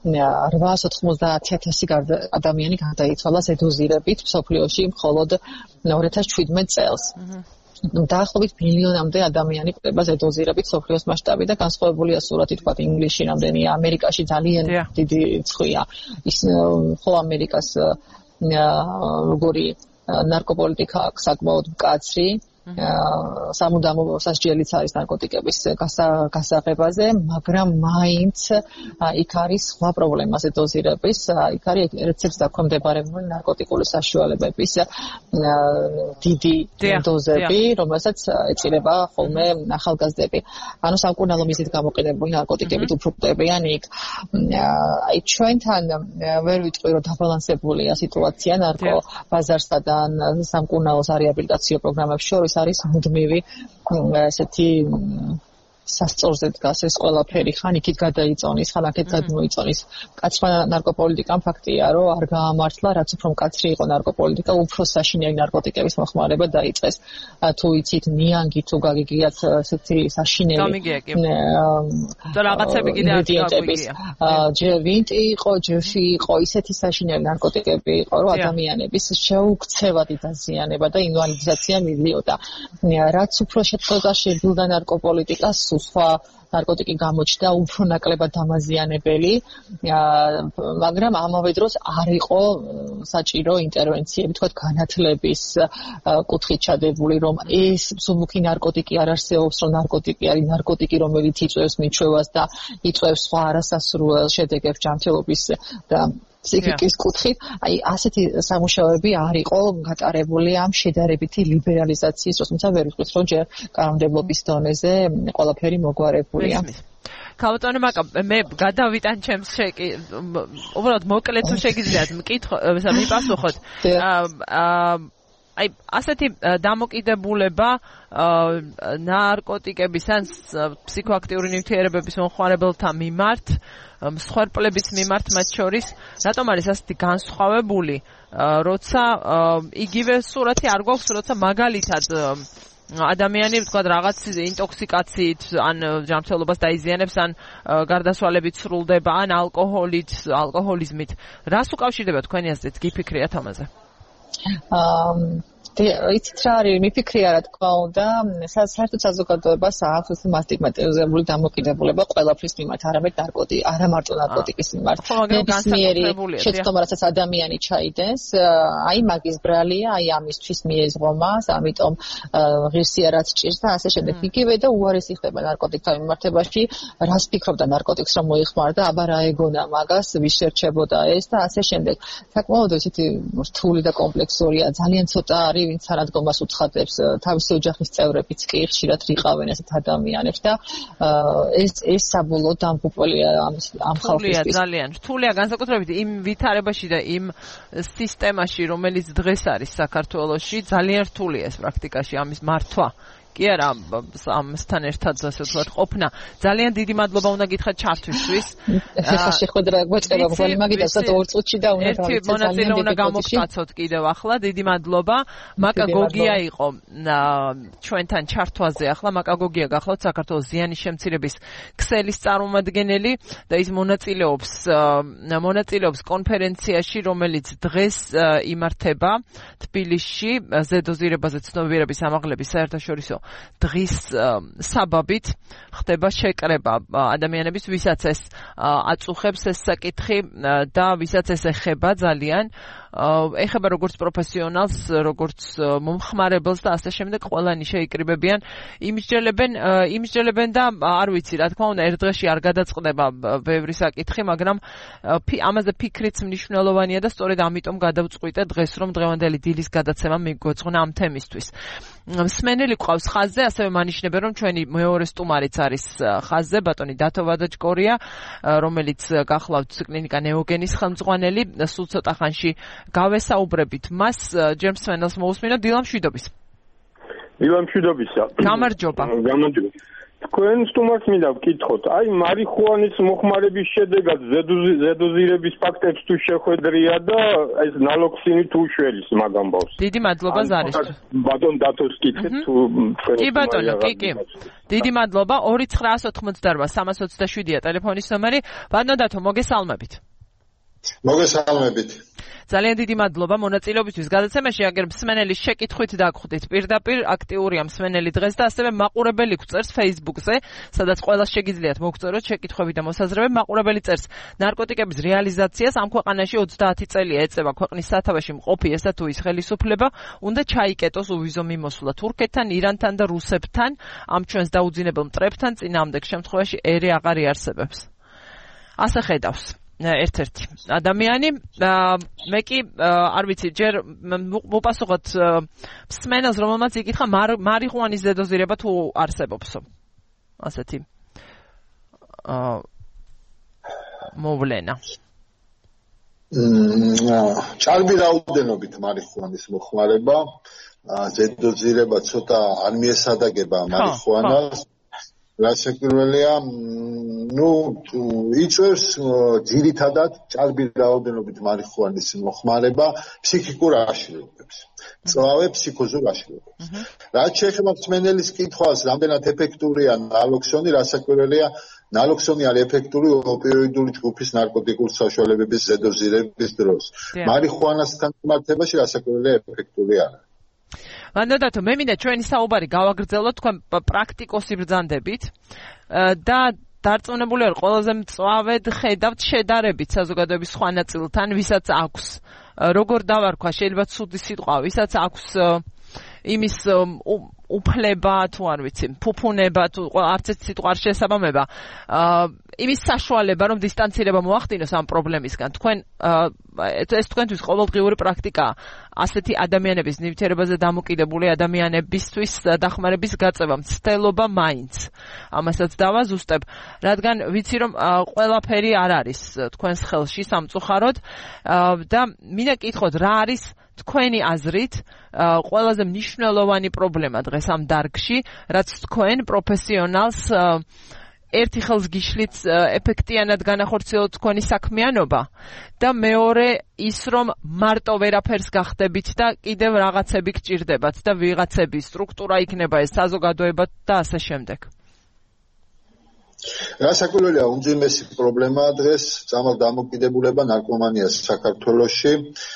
890,000 ადამიანი გარდაიცვალა ზედოზირებით მსოფლიოში მხოლოდ 2017 წელს. დაახლოებით მილიონამდე ადამიანი კვდება ზედოზირებით მსოფლიოს მასშტაბით და განსხვავებულია სურათი თქვა ინგლისში რამდენია, ამერიკაში ძალიან დიდი ცხვია. ის ხო ამერიკას როგორი ნარკოპოლიტიკა აქვს საკმაოდ მკაცრი. სამუდამო სასჯელიც არის ნარკოტიკების გასაღებაზე, მაგრამ მაინც იქ არის სხვა პრობლემა ზედოზირების, იქ არის რეცეპტს დაქვემდებარებული ნარკოტიკული საშუალებების დიდი დოზები, რომელსაც ეწირება ხოლმე ახალგაზრდები. ანუ სამკურნალო მიზნით გამოყენებული ნარკოტიკებით უფრო კვდებიან იქ. აი ჩვენთან ვერ ვიტყვი რომ დაბალანსებულია სიტუაცია ნარკო ბაზარსა და სამკურნალოს რეაბილიტაციო პროგრამებში შორის არის მუდმივი ესეთი სასწორზე დგას ეს ყველაფერი, ხან იქით გადაიწონის, ხან აქეთ გადმოიწონის. მკაცრმა ნარკოპოლიტიკამ ფაქტია, რომ არ გაამართლა, რაც უფრო მკაცრი იყო ნარკოპოლიტიკა, უფრო საშინელი ნარკოტიკების მოხმარება დაიწყეს. თუ იცით, ნიანგი თუ გაგიგიათ ესეთი საშინელი და რაღაცები კიდე არ გაგიგია. ვინტი იყო, ჯეში იყო, ისეთი საშინელი ნარკოტიკები იყო, რომ ადამიანების შეუქცევადი დაზიანება და ინვალიდიზაცია მიდიოდა. რაც უფრო შეწყდა შეგილდა ნარკოპოლიტიკას სხვა ნარკოტიკი გამოჩნდა უფრო ნაკლებად დამაზიანებელი, მაგრამ ამავე დროს არ იყო საჭირო ინტერვენციები, თქვათ განათლების კუთხით ჩადებული, რომ ეს მსუბუქი ნარკოტიკი არ არსებობს, რომ ნარკოტიკი არის ნარკოტიკი, რომელიც იწვევს მიჩვევას და იწვევს სხვა არასასრულ შედეგებს ჯანმრთელობის და ფსიქიკის კუთხით, აი ასეთი სამუშაოები არ იყო გატარებული ამ შედარებითი ლიბერალიზაციის დროს, თუმცა ვერ ვიტყვით, რომ ჯერ კანონმდებლობის დონეზე ყველაფერი მოგვარებულია. ქალბატონო მაკა მე გადავიტან ჩემს უბრალოდ მოკლედ თუ შეგიძლიათ მიპასუხოთ. აი ასეთი დამოკიდებულება ნარკოტიკების ან ფსიქოაქტიური ნივთიერებების მომხმარებელთა მიმართ, მსხვერპლების მიმართ მათ შორის, რატომ არის ასეთი განსხვავებული, როცა იგივე სურათი არ გვაქვს, როცა მაგალითად ადამიანი ვთქვათ რაღაც ინტოქსიკაციით ან ჯანმრთელობას დაიზიანებს ან გარდაცვალებით სრულდება ან ალკოჰოლიზმით. რას უკავშირდება თქვენი აზრით გიფიქრიათ ამაზე? იცით რა არის მიფიქრია რა თქმა უნდა საერთოდ საზოგადოებას აქვს ეს მასტიგმატიზებული დამოკიდებულება ყველაფრის მიმართ არა მარტო ნარკოტიკის მიმართ ნებისმიერი შეცდომა რასაც ადამიანი ჩაიდენს აი მაგის ბრალია აი ამისთვის მიეზღომას ამიტომ ღირსია რაც ჭირს და ასე შემდეგ იგივე და უარესი ხდება ნარკოტიკთან მიმართებაში რას ფიქრობდა ნარკოტიკს რომ მოიხმარდა აბა რა ეგონა მაგას ვის შერჩებოდა ეს და ასე შემდეგ საკმაოდ ისეთი რთული და კომპლექსურია ძალიან ცოტა არის ვინც არადგომას უცხადებს თავისი ოჯახის წევრებიც კი ხშირად რიყავენ ესეთ ადამიანებს და ეს საბოლოო დამღუპველია ამ ხალხისთვის ძალიან რთულია განსაკუთრებით იმ ვითარებაში და იმ სისტემაში რომელიც დღეს არის საქართველოში ძალიან რთულია ეს პრაქტიკაში ამის მართვა კი არა ამასთან ერთად ასე ვთქვათ ყოფნა ძალიან დიდი მადლობა უნდა გითხრათ ჩართვისთვის ეხლა შეხვედრა გვეწევა ხოლმე მაგიტაც 2 წუთში და უნდა ერთი მონაწილე უნდა გამოგკაცოთ კიდევ ახლა დიდი მადლობა მაკა გოგია იყო ჩვენთან ჩართვაზე ახლა მაკა გოგია გახლავთ საქართველოს ზიანის შემცირების ქსელის წარმომადგენელი და ის მონაწილეობს კონფერენციაში რომელიც დღეს იმართება თბილისში ზედოზირებაზე ცნობიერების ამაღლების საერთაშორისო დღის საბაბით ხდება შეკრება ადამიანების ვისაც ეს აწუხებს ეს საკითხი და ვისაც ეს ეხება ძალიან ეხება როგორც პროფესიონალს როგორც მომხმარებელს და ასე შემდეგ ყველანი შეიკრიბებიან იმსჯელებენ და არ ვიცი რა თქმა უნდა ერთ დღეში არ გადაწყდება ბევრი საკითხი მაგრამ ამაზე ფიქრიც მნიშვნელოვანია და სწორედ ამიტომ გადავწყვიტე დღეს რომ დღევანდელი დილის გადაცემა მიგვეძღვნა ამ თემისთვის მსმენელი ყავს ხაზზე ასევე მანიშნებენ რომ ჩვენი მეორე სტუმარიც არის ხაზზე ბატონი დათო ვადაჭკორია რომელიც გახლავთ კლინიკა ნეოგენის ხელმძღვანელი სულ ცოტა ხანში გავესაუბრებით მას ჯერ მსმენელს მოусმინო დილამშვიდობისა გამარჯობა თქვენ სტუმარს მინდა ვკითხოთ აი მარიხუანის მოხმარების შედეგად ზედოზირების ფაქტებს თუ შეხვედრია და ეს ნალოქსინი თუ უშველის მაგ ამბავს დიდი მადლობა ზარისთვის ბატონ დათოს კითხეთ თუ კი ბატონო კი დიდი მადლობა 2988-327-ია ტელეფონის ნომერი ბატონო დათო მოგესალმებით ძალიან დიდი მადლობა მონაწილეობისთვის გადაცემაში აგერ მსმენელის შეკითხვით დაგხვდით პირდაპირ აქტიურია მსმენელი დღეს და ასევე მაყურებელი გვწერს Facebook-ზე სადაც ყველას შეგიძლიათ მოგწეროთ შეკითხვები და მოსაზრებები მაყურებელი წერს ნარკოტიკების რეალიზაციას ამ ქვეყანაში 30 წელია ეწევა ქვეყნის სათავეში მყოფი ესა თუ ის ხელისუფლება უნდა ჩაიკეტოს უვიზო მიმოსვლა თურქეთთან ირანთან და რუსეთთან ამ ჩვენს დაუძინებელ მტრებთან წინააღმდეგ შემთხვევაში ერი აღარ იარსებებს ასე ხედავს ერთ-ერთი ადამიანი მე კი არ ვიცი ჯერ მოპასუხოთ მსმენელს რომელმაც იკითხა მარიხუანის ზედოზირება თუ არსებობსო ასეთი მოვლენა ჭარბი რაოდენობით მარიხუანის მოხმარება ზედოზირება ცოტა არ მიესადაგება მარიხუანას რასაკვირველია იწვევს ძირითადად ჭარბი რაოდენობით მარიხუანის მოხმარება ფსიქიკურ აშლილობებს წვავე ფსიქოზურ აშლილობებს რაც შეეხება მსმენელის კითხვას რამდენად ეფექტურია ნალოქსონი რასაკვირველია ნალოქსონი არის ეფექტური ოპიოიდური ჯგუფის ნარკოტიკული საშუალებების ზედოზირების დროს მარიხუანასთან მიმართებაში რასაკვირველია ეფექტური არის ვანდადათო მე მინდა ჩვენი საუბარი გავაგრძელოთ თქვენ პრაქტიკოსი ბრძანდებით და დარწმუნებული ვარ ყველაზე მწვავედ ხედავთ შედარებით საზოგადოების სხვა ნაწილთან ვისაც აქვს როგორ დავარქვა შეიძლება ცუდი სიტყვა ვისაც აქვს იმის უფლება თუ არ ვიცი, ფუფუნება თუ არც ერთ სიტყვა არ შეესაბამება იმის საშუალება რომ დისტანცირება მოახდინოს ამ პრობლემისგან. თქვენ ეს თქვენთვის ყოველდღიური პრაქტიკაა ასეთი ადამიანების ნივთიერებაზე დამოკიდებული ადამიანებისთვის დახმარების გაწევა, მცდელობა მაინც. ამასაც დავაზუსტებ, რადგან ვიცი რომ ყველაფერი არ არის თქვენს ხელში სამწუხაროდ და მინდა გითხოთ რა არის თქვენი აზრით ყველაზე მნიშვნელოვანი პრობლემა დღეს ამ დარგში, რაც თქვენ პროფესიონალს ერთი ხელს გიშლით ეფექტიანად განახორციელოთ თქვენი საქმიანობა და მეორე ის რომ მარტო ვერაფერს გახდებით და კიდევ რაღაცები გჭირდებათ და ვიღაცების სტრუქტურა იქნება ეს საზოგადოება და ასე შემდეგ. რასაკვირველია უმძიმესი პრობლემაა დღეს წამალ დამოკიდებულება ნარკომანიას საქართველოში.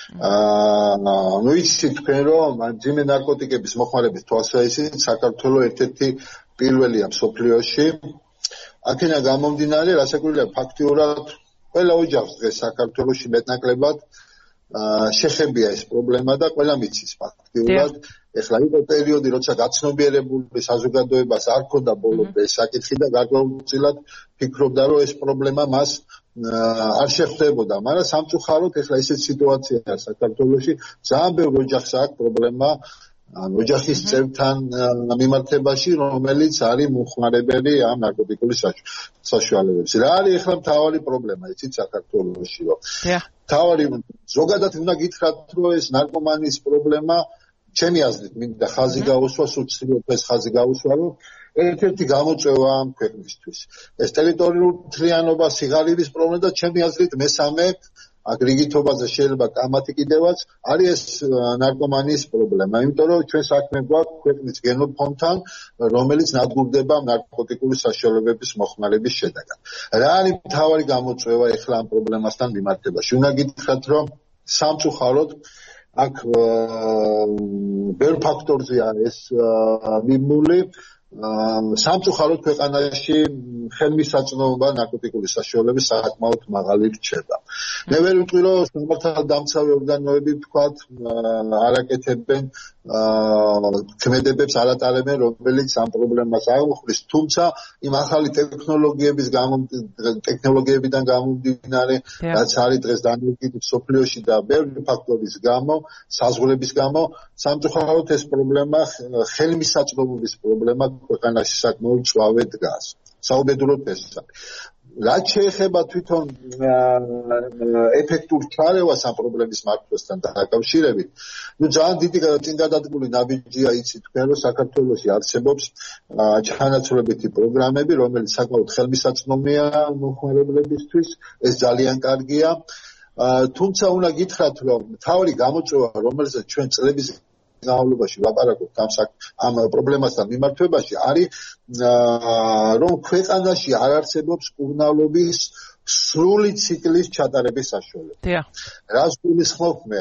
ნუ იცით თქვენ რომ მძიმე ნარკოტიკების მოხმარების თვალსაზრისით საქართველო ერთ-ერთი პირველია მსოფლიოში. აქედან გამომდინარე, რასაკვირველია ფაქტიურად ყველა ოჯახს დღეს საქართველოში მეტნაკლებად შეხებია ეს პრობლემა და ყველა მიცის ფაქტიურად. ეხლა იყო პერიოდი, როცა გაცნობიერებული საზოგადოებას არ ქონდა ბოლომდე ეს საკითხი და გარკვეულწილად ფიქრობდა, რომ ეს პრობლემა მას არ შეხვდებოდა. მაგრამ სამწუხაროდ ეხლა ესეთ სიტუაციაა საქართველოში, ძალიან ბევრ ოჯახს აქვს პრობლემა ოჯახის წევრთან მიმართებაში, რომელიც არის მომხმარებელი ამ ნარკოტიკული საშუალებების. რა არის ეხლა მთავარი პრობლემა, იცით საქართველოში, რომ მთავარი ზოგადად უნდა გითხრათ, რომ ეს ნარკომანიის პრობლემა ჩემი აზრით მინდა ხაზი გაუსვა, სუცილობ ეს ხაზი გაუსვა, რომ ერთ-ერთი გამოწვევა ამ ქვეყნისთვის. ეს ტერიტორიული მთლიანობა, სიღარიბის პრობლემა და ჩემი აზრით მესამე აქ რიგითობაზე შეიძლება კამათი კიდევაც არის ეს ნარკომანიის პრობლემა, იმიტომ რომ ჩვენ საქმე გვაქვს ქვეყნის გენოფონდთან, რომელიც ნადგურდება ნარკოტიკული საშუალებების მოხმარების შედეგად. რა არის მთავარი გამოწვევა ეხლა ამ პრობლემასთან მიმართებაში? უნდა გითხრათ, რომ სამწუხაროდ აქ ბევრ ფაქტორზეა ეს მიმული. სამწუხაროდ ქვეყანაში ხელმისაწვდომობა ნარკოტიკული საშუალების საკმაოდ მაღალი რჩება. მე ვერ ვიტყვი რომ სამართალდამცავი ორგანოები ვთქვათ არაკეთებენ ქმედებებს არ ატარებენ, რომელიც ამ პრობლემას აღვხვის, თუმცა იმ ახალი ტექნოლოგიებიდან გამომდინარე, რაც არის დღეს დანერგილი მსოფლიოში და ბევრი ფაქტორის გამო, საზღვრების გამო, სამწუხაროდ ეს პრობლემა ხელმისაწვდომობის პრობლემა ქვეყანაში საკმაოდ მწვავე დგას. საუბედუროდ ეს არის. რაც შეეხება თვითონ ეფექტურ ჩარევას ამ პრობლემის მართვასთან დაკავშირებით, ნუ ძალიან დიდი წინგადადგმული ნაბიჯია იცით თქვენ, რომ საქართველოში არსებობს ჩანაცვლებითი პროგრამები, რომელიც საკმაოდ ხელმისაწვდომია მომხმარებლებისთვის, ეს ძალიან კარგია. თუმცა უნდა გითხრათ, რომ მთავარი გამოწვევა, რომელზეც ჩვენ წლების განმავლობაში ვლაპარაკობთ ამ პრობლემასთან მიმართებაში, არის რომ ქვეყანაში არ არსებობს კურნალობის სრული ციკლის ჩატარების საშუალება. რას გულისხმობ მე?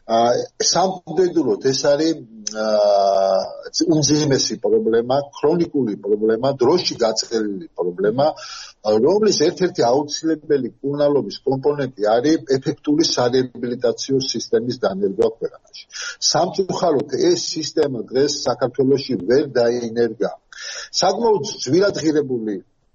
სამკვიდროდ ეს არის უმძიმესი პრობლემა, ქრონიკული პრობლემა, დროში გაწყლილი პრობლემა, რომლის ერთ-ერთი აუცილებელი კურნალობის კომპონენტი არის ეფექტური სარეაბილიტაციო სისტემის დანერგვა ქვეყანაში. სამწუხაროდ ეს სისტემა დღეს საქართველოში ვერ დაინერგა. საკმაოდ ძვირადღირებული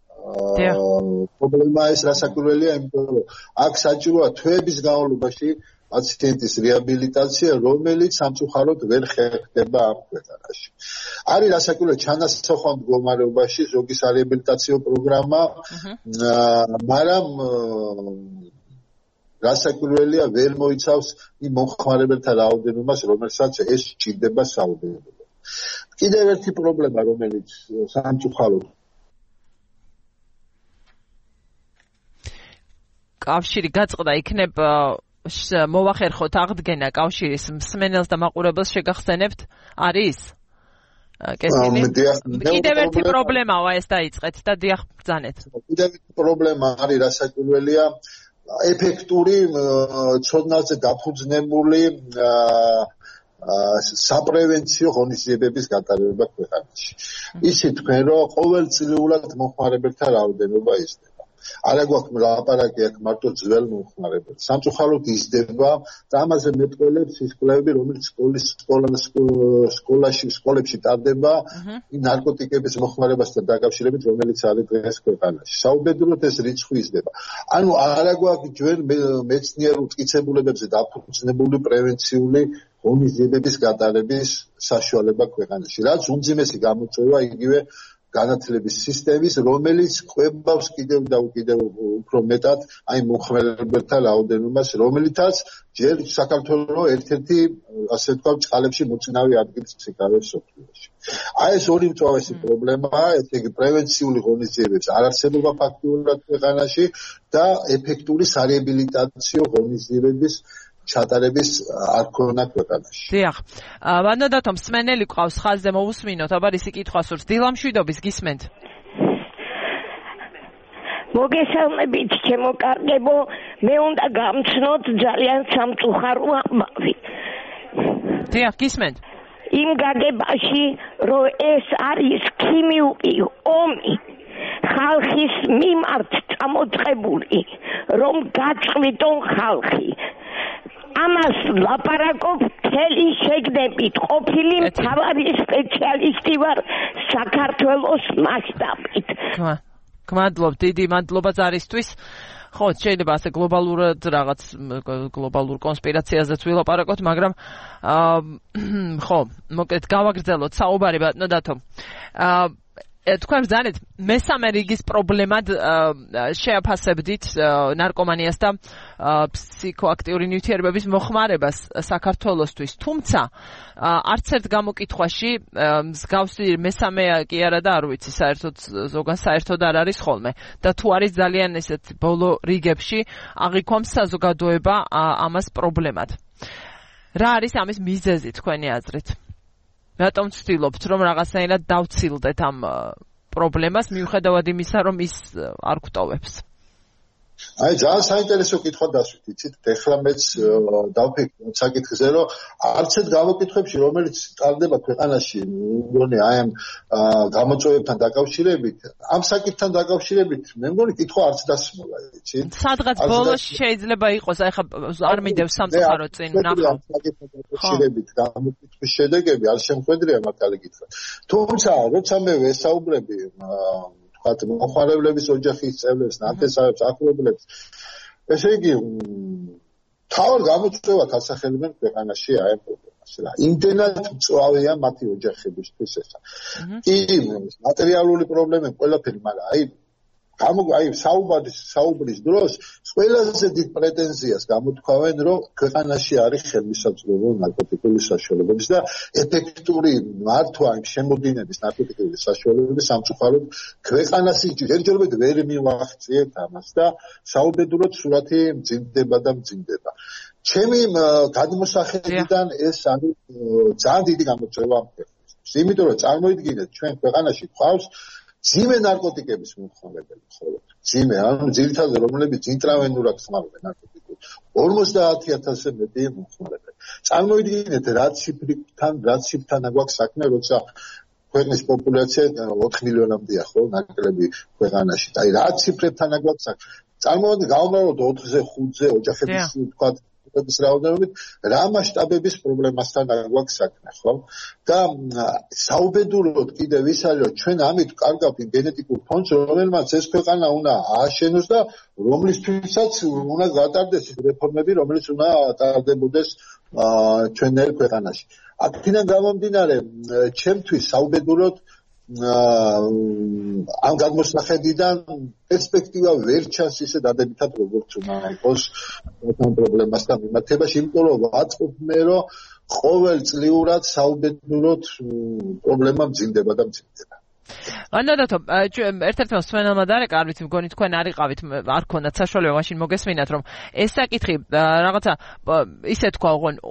პრობლემაა ეს, რასაკვირველია, იმიტომ რომ აქ საჭიროა თვეების განმავლობაში პაციენტის რეაბილიტაცია, რომელიც სამწუხაროდ ვერ ხერხდება ამ ქვეყანაში. არის რასაკვირველია ჩანასახვა მდგომარეობაში ზოგი სარეაბილიტაციო პროგრამა, მაგრამ რასაკვირველია ვერ მოიცავს იმ მომხმარებელთა რაოდენობას, რომელსაც ეს სჭირდება საუბედუროდ. კიდევ ერთი პრობლემა, რომელიც სამწუხაროდ კავშირი გაწყდა იქნებ მოვახერხოთ აღდგენა კავშირის მსმენელს და მაყურებელს შეგახსენებთ არის? კიდევ ერთი პრობლემაა ეს დაიწყეთ და დიახ ბრძანეთ. კიდევ ერთი პრობლემა არის რასაკვირველია ეფექტური ცოდნაზე დაფუძნებული საპრევენციო ღონისძიებების გატარება ქვეყანაში. იცით თქვენ რომ ყოველწლიურად მომხმარებელთა რაოდენობა იზრდება. არა გვაქვს ლაპარაკი აქ მარტო ძველ მომხმარებელს. სამწუხაროდ იზრდება და ამაზე მეტყველებს ის კვლევები, რომელიც სკოლებში ტარდება ნარკოტიკების მოხმარებასთან დაკავშირებით, რომელიც არის დღეს ქვეყანაში. საუბედუროდ ეს რიცხვი იზრდება. ანუ არა გვაქვს ჩვენ მეცნიერ უტკიცებულებებზე დაფუძნებული პრევენციული ღონისძიებების გატარების საშუალება ქვეყანაში. რაც უმძიმესი გამოწვევა იგივე განათლების სისტემის, რომელიც ყვებავს კიდევ და კიდევ უფრო მეტად აი მომხმარებელთა რაოდენობას, რომელიცაც ჯერ საქართველოს ერთ-ერთი ასე ვთქვათ წყალებში მოწინავე ადგილს იკავებს სოფლიოში. აი ეს ორი მწვავესი პრობლემაა, ესე იგი პრევენციული ღონისძიებების არარსებობა ფაქტიურად ქვეყანაში და ეფექტური სარეაბილიტაციო ღონისძიებების ჩატარების არ ქონა ქვეყანაში. დიახ. ვანდადათო მსმენელი ყავს ხაზზე მოусმინოთ, აბა ისი კითხვა სურს. დილამშვიდობის გისმენთ. მოგესალმებით, ჩემო კარგებო, მე უნდა გამცნოთ ძალიან სამწუხარო ამბავი. დიახ, გისმენთ. იმ გაგებაში, რომ ეს არის ქიმიური ომი, ხალხის მიმართ წამოწყებული, რომ გაწყვიტონ ხალხი. ამას ლაპარაკობ მთელი შეგნებით, ყოფილი მთავარი სპეციალისტი ვარ საქართველოს მასშტაბით. გმადლობ, დიდი მადლობა ზარისთვის. ხო, შეიძლება ასე გლობალურად რაღაც გლობალურ კონსპირაციაზეც ვილაპარაკოთ, მაგრამ ხო, მოკლედ გავაგრძელოთ საუბარი ბატონო დათო. თქვენ ბრძანეთ მესამე რიგის პრობლემად შეაფასებდით ნარკომანიას და ფსიქოაქტიური ნივთიერებების მოხმარებას საქართველოსთვის. თუმცა არც ერთ გამოკითხვაში მსგავსი მესამე კი არა და არ ვიცი საერთოდ ზოგან საერთოდ არ არის ხოლმე და თუ არის ძალიან ესეთ ბოლო რიგებში აღიქვამს საზოგადოება ამას პრობლემად. რა არის ამის მიზეზი თქვენი აზრით? რატომ ვცდილობთ რომ რაღაცნაირად დავცილდეთ ამ პრობლემას მიუხედავად იმისა რომ ის არ გვტოვებს? აი ძალიან საინტერესო კითხვა დასვით, იცით, ეხლა მეც დავფიქრე საკითხზე, რომ არც ერთ გამოკითხვებში, რომელიც ტარდება ქვეყანაში, მგონი აი ამ გამოწვევებთან დაკავშირებით, ამ საკითხთან დაკავშირებით, მე მგონი კითხვა არც დასმოლა, იცით? სადღაც ბოლოს შეიძლება იყოს, აი ხა არ მინდევს სამწუხაროდ წინ ნახავ. დაკავშირებით გამოკითხვის შედეგები არ შემხედრია მართალი კითხვა. თუმცა, როცა მე ვესაუბრები მოხმარებლების ოჯახის წევრებს, ნათესავებს, ახლობლებს. ესე იგი, თავად გამოწვევად ასახელებენ ქვეყანაში აი პრობლემას რა. იმდენად მწვავეა მათი ოჯახებისთვის ესა. კი, მატერიალური პრობლემები ყველაფერი, მაგრამ აი საუბრის დროს ყველაზე დიდ პრეტენზიას გამოთქვამენ, რომ ქვეყანაში არის ხელმისაწვდომო ნარკოტიკული საშუალებების და ეფექტური მართვა იმ შემოდინების ნარკოტიკული საშუალებების სამწუხაროდ ქვეყანას ჯერჯერობით ვერ მივახციეთ ამას და საუბედუროდ სურათი მძიმდება და მძიმდება. ჩემი გადმოსახედიდან ეს არის ძალიან დიდი გამოწვევა ამ ქვეყნისთვის. იმიტომ რომ წარმოიდგინეთ, ჩვენ ქვეყანაში გვყავს ძიმე ნარკოტიკების მომხმარებელი მხოლოდ. ძიმე, ანუ ძირითადად რომლებიც ინტრავენურად ხმარობენ ნარკოტიკებს. 50,000-ზე მეტი მომხმარებელი. წარმოიდგინეთ რა ციფრთან გვაქვს საქმე, როცა ქვეყნის პოპულაცია 4 მილიონამდეა ხო, ნაკლები ქვეყანაში. აი რა ციფრებთან გვაქვს საქმე. წარმოიდგინეთ გავუმეოროთ 4-ზე, 5-ზე ოჯახების თქვა რაოდენობით რა მასშტაბების პრობლემასთან გვაქვს საქმე, ხო? და საუბედუროდ კიდევ ის არის, რომ ჩვენ ამით კარგავთ იმ გენეტიკურ ფონდს, რომელმაც ეს ქვეყანა უნდა ააშენოს და რომლისთვისაც უნდა გატარდეს რეფორმები, რომელიც უნდა ტარდებოდეს ჩვენელ ქვეყანაში. აქედან გამომდინარე, ჩემთვის საუბედუროდ ამ გადმოსახედიდან პერსპექტივა ვერ ჩანს ისე დადებითად როგორც უნდა იყოს ამ პრობლემასთან მიმართებაში, იმიტომ რომ ვაწყობ მე, რომ ყოველწლიურად საუბედუროდ პრობლემა მძიმდება და მძიმდება. ვანდადათო, ერთ-ერთმა მსმენელმა დარეკა, არ ვიცი, მგონი თქვენ არ იყავით, არ ქონდათ საშუალება მაშინ მოგესმინათ, რომ ეს საკითხი რაღაცა ისე თქვა,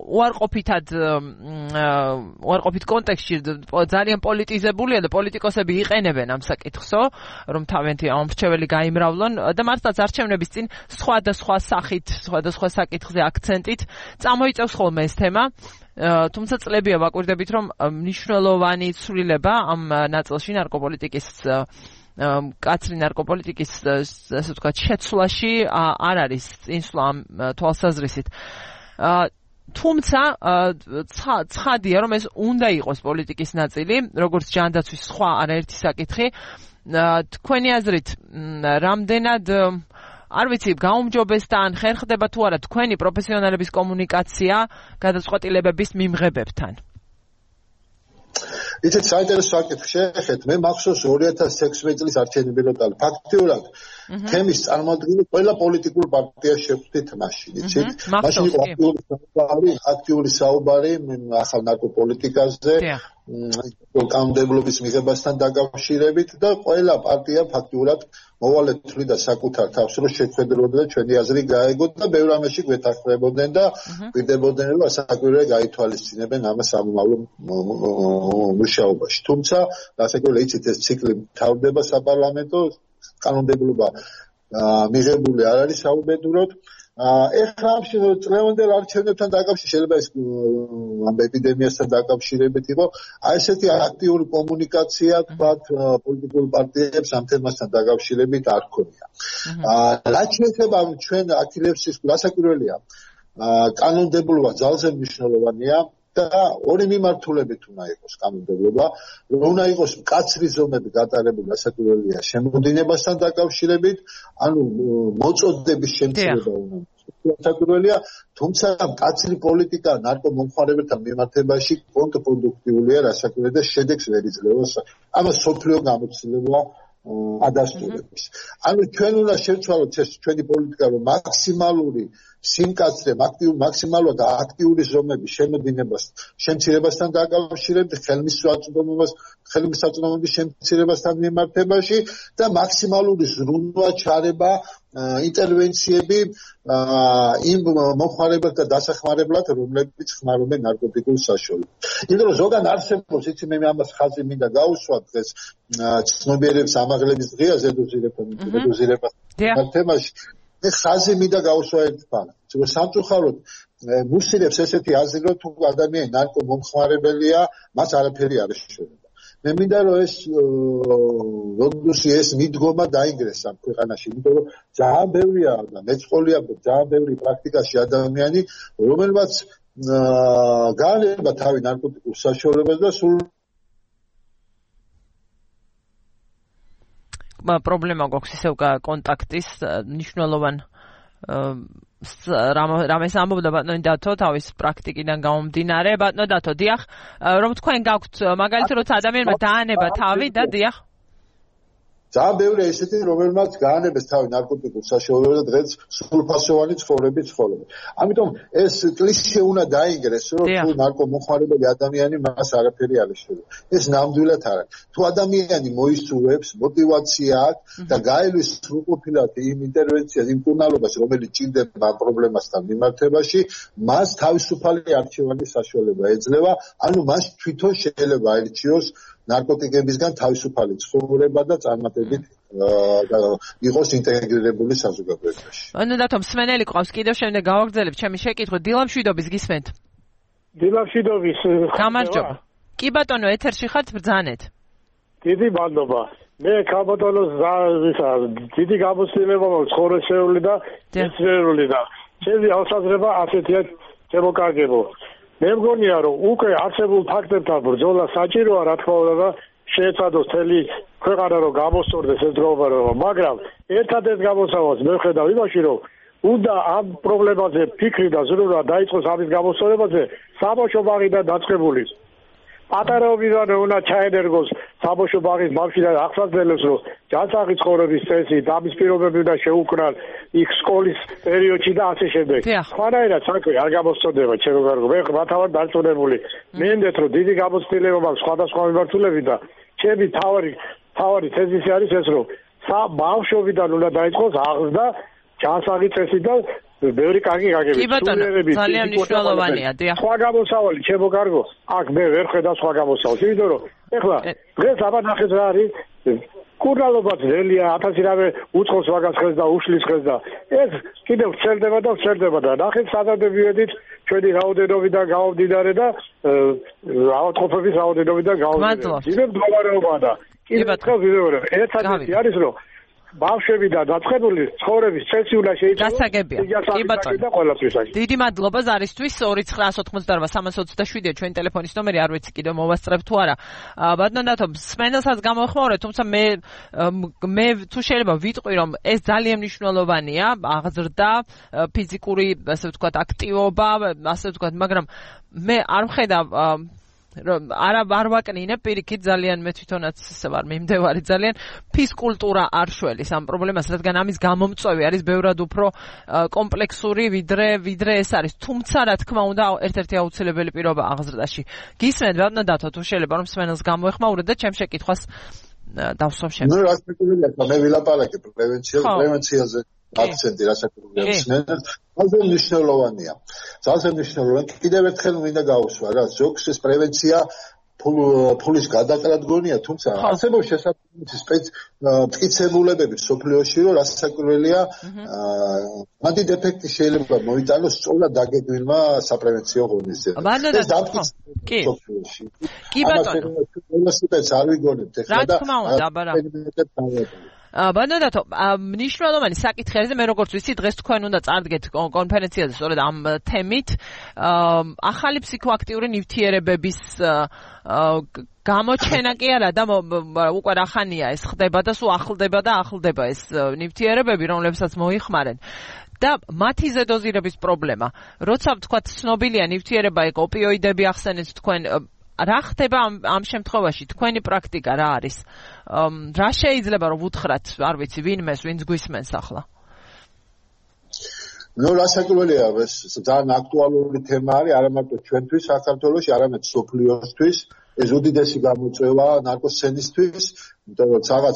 უარყოფით კონტექსტში ძალიან პოლიტიზებულია და პოლიტიკოსები იყენებენ ამ საკითხსო, რომ თავენთი ამრჩეველი გაიმრავლონ და მართლაც არჩევნების წინ სხვადასხვა სახით, სხვადასხვა საკითხზე აქცენტით წამოიწევს ხოლმე ეს თემა. თუმცა წლებია ვაკვირდებით, რომ მნიშვნელოვანი ცვლილება ამ ნაწილში ნარკოპოლიტიკის კაცრი ნარკოპოლიტიკის ასე ვთქვათ შეცვლაში არ არის წინსვლა ამ თვალსაზრისით. თუმცა ცხადია რომ ეს უნდა იყოს პოლიტიკის ნაწილი, როგორც ჯანდაცვის სხვა არაერთი საკითხი. თქვენი აზრით რამდენად არ ვიცი გაუმჯობესდა ან ხერხდება თუ არა თქვენი პროფესიონალების კომუნიკაცია გადაწყვეტილებების მიმღებებთან? იცით საინტერესო საკითხი შეეხეთ, მე მახსოვს 2016 წლის არჩევნებიდან და ფაქტიურად თემის წარმოადგენელი ყველა პოლიტიკურ პარტიას შევხვდით მაშინ, იცით? მაშინ იყო აქტიური საუბარი ახალ ნარკოპოლიტიკაზე, კანონმდებლობის მიღებასთან დაკავშირებით და ყველა პარტია ფაქტიურად მოვალედ თვლიდა საკუთარ თავს, რომ შეხედებოდა ჩვენი აზრი გაეგოთ და ბევრ ამაში გვეთანხმებოდნენ და გვიდებოდნენ, რომ საკვირვე გაითვალისწინებენ ამას სამომავლო მუშაობაში. თუმცა, რასაკვირველია, იცით, ეს ციკლი მთავრდება საპარლამენტო, კანონმდებლობა მიღებული არ არის საუბედუროდ. ეხლა ამ წლევანდელ არჩევნებთან დაკავშირებით შეიძლება ეს ამ ეპიდემიასთან დაკავშირებით იყო, აი ესეთი აქტიური კომუნიკაცია თქვათ პოლიტიკურ პარტიებს ამ თემასთან დაკავშირებით არ ქონია. რაც შეეხება ჩვენ აქილევსის რასაკვირველია, კანონმდებლობა ძალზე მნიშვნელოვანია და ორი მიმართულებით უნდა იყოს კანონმდებლობა, რომ უნდა იყოს მკაცრი ზომები გატარებული რასაკვირველია შემოდინებასთან დაკავშირებით, ანუ მოწოდების შემცირება უნდა რასაკვირველია, თუმცა მკაცრი პოლიტიკა ნარკომომხმარებელთა მიმართებაში კონტრპროდუქტიულია რასაკვირველია და შედეგს ვერ იძლევა. ამას სოფლიო გამოცდილება ადასტურებს. ანუ ჩვენ უნდა შევცვალოთ ეს ჩვენი პოლიტიკა, რომ მაქსიმალური სიმკაცრე, მაქსიმალურად აქტიური ზომები შემოდინებას, შემცირებასთან დაკავშირებით, ხელმისაწვდომობის შემცირებასთან მიმართებაში და მაქსიმალური ზრუნვა ჩარება ინტერვენციები იმ მომხმარებელთა დასახმარებლად, რომლებიც ხმარობენ ნარკოტიკულ საშუალებებს. იმიტომ რომ ზოგან არსებობს, იცი მე ამას ხაზი მინდა გაუსვათ დღეს ცნობიერების ამაღლების დღეა ზედოზირებასთან თემაში. მე ხაზი მინდა გაუსვა ერთბანაკს, რომ სამწუხაროდ მუსილებს ესეთი აზრი, რომ თუ ადამიანი ნარკომომხმარებელია, მას არაფერი არ შეშლება. მე მინდა რომ ეს როდოსი ეს მიდგომა დაინგრეს ამ ქვეყანაში, იმიტომ რომ ძალიან ბევრია და მეწყოლია ძალიან ბევრი პრაქტიკაში ადამიანი, რომელმაც გაანერგა თავი ნარკოტიკულ საშუალებას და სულ პრობლემა გვაქვს ისევ კონტაქტის მნიშვნელოვან რამეს ამბობდა ბატონი დათო თავის პრაქტიკიდან გამომდინარე. ბატონო დათო, დიახ, რომ თქვენ გაქვთ მაგალითად როცა ადამიანმა დაანება თავი და დიახ ძალიან ბევრი ესეთი, რომელმაც გაანებეს თავი ნარკოტიკულ საშუალებას და დღეს სრულფასოვანი ცხოვრებით ცხოვრობენ. ამიტომ ეს კლიშე უნდა დაინგრეს, რომ თუ ნარკომომხმარებელი ადამიანი მას არაფერი არ შეშლება. ეს ნამდვილად არ არის. თუ ადამიანი მოისურვებს, мотивация აქვს და გაელვის სრულყოფილად იმ ინტერვენციას, იმ კურნალობას, რომელიც ჭირდება ამ პრობლემასთან მიმართებაში, მას თავისუფალი არჩევანის საშუალება ეძლევა, ანუ მას თვითონ შეიძლება აირჩიოს ნარკოტიკებისგან თავისუფალი ცხოვრება და წარმატებით იყოს ინტეგრირებული საზოგადოებაში. ანუ დათო მსმენელი ყავს, კიდევ შემდეგ გავაგრძელებ ჩემი შეკითხვა. დილამშვიდობის გისმენთ? დილამშვიდობის. გამარჯობა. კი ბატონო, ეთერში ხართ, ბრძანეთ. დიდი მადლობა. მე ქალბატონოს დიდი გამოცდილება მაქვს ცხოვრებეული და ეცვერული და ჩემი აღსაზრება ასეთია შემოკარგებო. მე მგონია რომ უკვე არსებულ ფაქტებთან ბრძოლა საჭიროა, რა თქმა უნდა, და შეეცადოს მთელი ქვეყანა რომ გამოსწორდეს ეს მდგომარეობა, მაგრამ ერთადერთ გამოსავალს მე ვხედავ იმაში, რომ უნდა ამ პრობლემაზე ფიქრი და ზრუნვა დაიწყოს ამის გამოსწორებაზე საბავშვო ბაღიდან დაწყებული. პატარაობიდან უნდა ჩაენერგოს საბავშვო ბაღის ბავშვი და აღსაძლებელს, რომ ჯანსაღი ცხოვრების წესი, ამის პირობები უნდა შეუქმნან იქ სკოლის პერიოდში და ასე შემდეგ. სხვანაირად საქმე არ გამოსწორდება, ჩემო კარგო. მე მათავარ დარწმუნებული. მინდეთ რომ დიდი გამოცდილება მაქვს სხვადასხვა მიმართულებით და ჩემი თავარი თეზისი არის ეს, რომ ბავშვობიდან უნდა დაიწყოს აღზრდა, ჯანსაღი წესი და ბევრი კარგი გაგებით. კი ბატონო, ძალიან მნიშვნელოვანია, დიახ. სხვა გამოსავალი, ჩემო კარგო, აქ მე ვერ ხედავ სხვა გამოსავალს, იმიტომ რომ ეხლა დღეს აბანახეთ რა არის, კურნალობა ძველია, 1000 რამე უცხოს ვაგას ხეს და უშლის ხეს და ეს კიდევ ვრცელდება და ნახეთ სადამდე მივედით ჩვენი რაოდენობიდან გამომდინარე და ავადმყოფების რაოდენობიდან გამომდინარე. დიდი მდგომარეობაა და ერთადერთი არის რომ ბავშვები და დაწყებული ცხოვრების წესი უნდა შეიძლება გასაგებია და ყველაფრის არის. დიდი მადლობა ზარისთვის 2988327 ჩვენი ტელეფონის ნომერი არ ვიცი კიდევ მოვასწრებ თუ არა. ბატონო სმენელსაც გამოხმაურე, თუმცა მე თუ შეიძლება ვიტყვი რომ ეს ძალიან მნიშვნელოვანია, აღზრდა, ფიზიკური ასე ვთქვათ აქტივობა, ასე ვთქვათ, მაგრამ მე არ ვხედავ არ ვაკნინებ პირიქით ძალიან მე თვითონაც ისე ვარ მიმდევარი ძალიან ფიზკულტურა არ შველის ამ პრობლემას, რადგან ამის გამომწვევი არის ბევრად უფრო კომპლექსური ვიდრე ეს არის. თუმცა რა თქმა უნდა ერთ-ერთი აუცილებელი პირობა აღზრდაში. გისმენთ ბატონო დათო, თუ შეიძლება რომ სმენელს გამოეხმაუროთ და ჩემ შეკითხვას დავსვამ შემდეგ. ნუ რა შეკითხებია, მე ვილაპარაკე პრევენციაზე აქცენტი რასაკუთრებია სმენელს. ძალიან მნიშვნელოვანია. ძალიან მნიშვნელოვანია. კიდევ ერთხელ მინდა გავუსვა რა, ზოგს ეს პრევენცია ფულის გადაკრადგონია, თუმცა არსებობს შესაძლებელი მტკიცებულებები სოფლიოში, რომ რასაკვირველია მათი დეფექტი შეიძლება მოიტანოს სწორად დაგეგმილმა საპრევენციო ღონისძიებამ. ეს დამტკიცებული სოფლიოში. კი ბატონო. ამას არ ვიგონებთ ეხლა და რა თქმა უნდა, აბარა. ბანადათო, მნიშვნელოვანი საკითხი არის და მე როგორც ვიცი, დღეს თქვენ უნდა წარდგეთ კონფერენციაზე სწორედ ამ თემით. ახალი ფსიქოაქტიური ნივთიერებების გამოჩენა კი არა და უკვე რა ხანია ეს ხდება და სულ ახლდება ეს ნივთიერებები, რომლებსაც მოიხმარენ. და მათი ზედოზირების პრობლემა. როცა ვთქვათ, ცნობილია ნივთიერება, ეგ ოპიოიდები ახსენეთ თქვენ, რა ხდება ამ შემთხვევაში? თქვენი პრაქტიკა რა არის? რა შეიძლება რომ ვუთხრათ, არ ვიცი, ვინმეს, ვინც გვისმენს ახლა? ნუ რასაკვირველია, ეს ძალიან აქტუალური თემა არის, არა მარტო ჩვენთვის საქართველოში, არამედ სოფლიოსთვის. ეს უდიდესი გამოწვევა ნარკოსცენისთვის, იმიტომ რომ რაღაც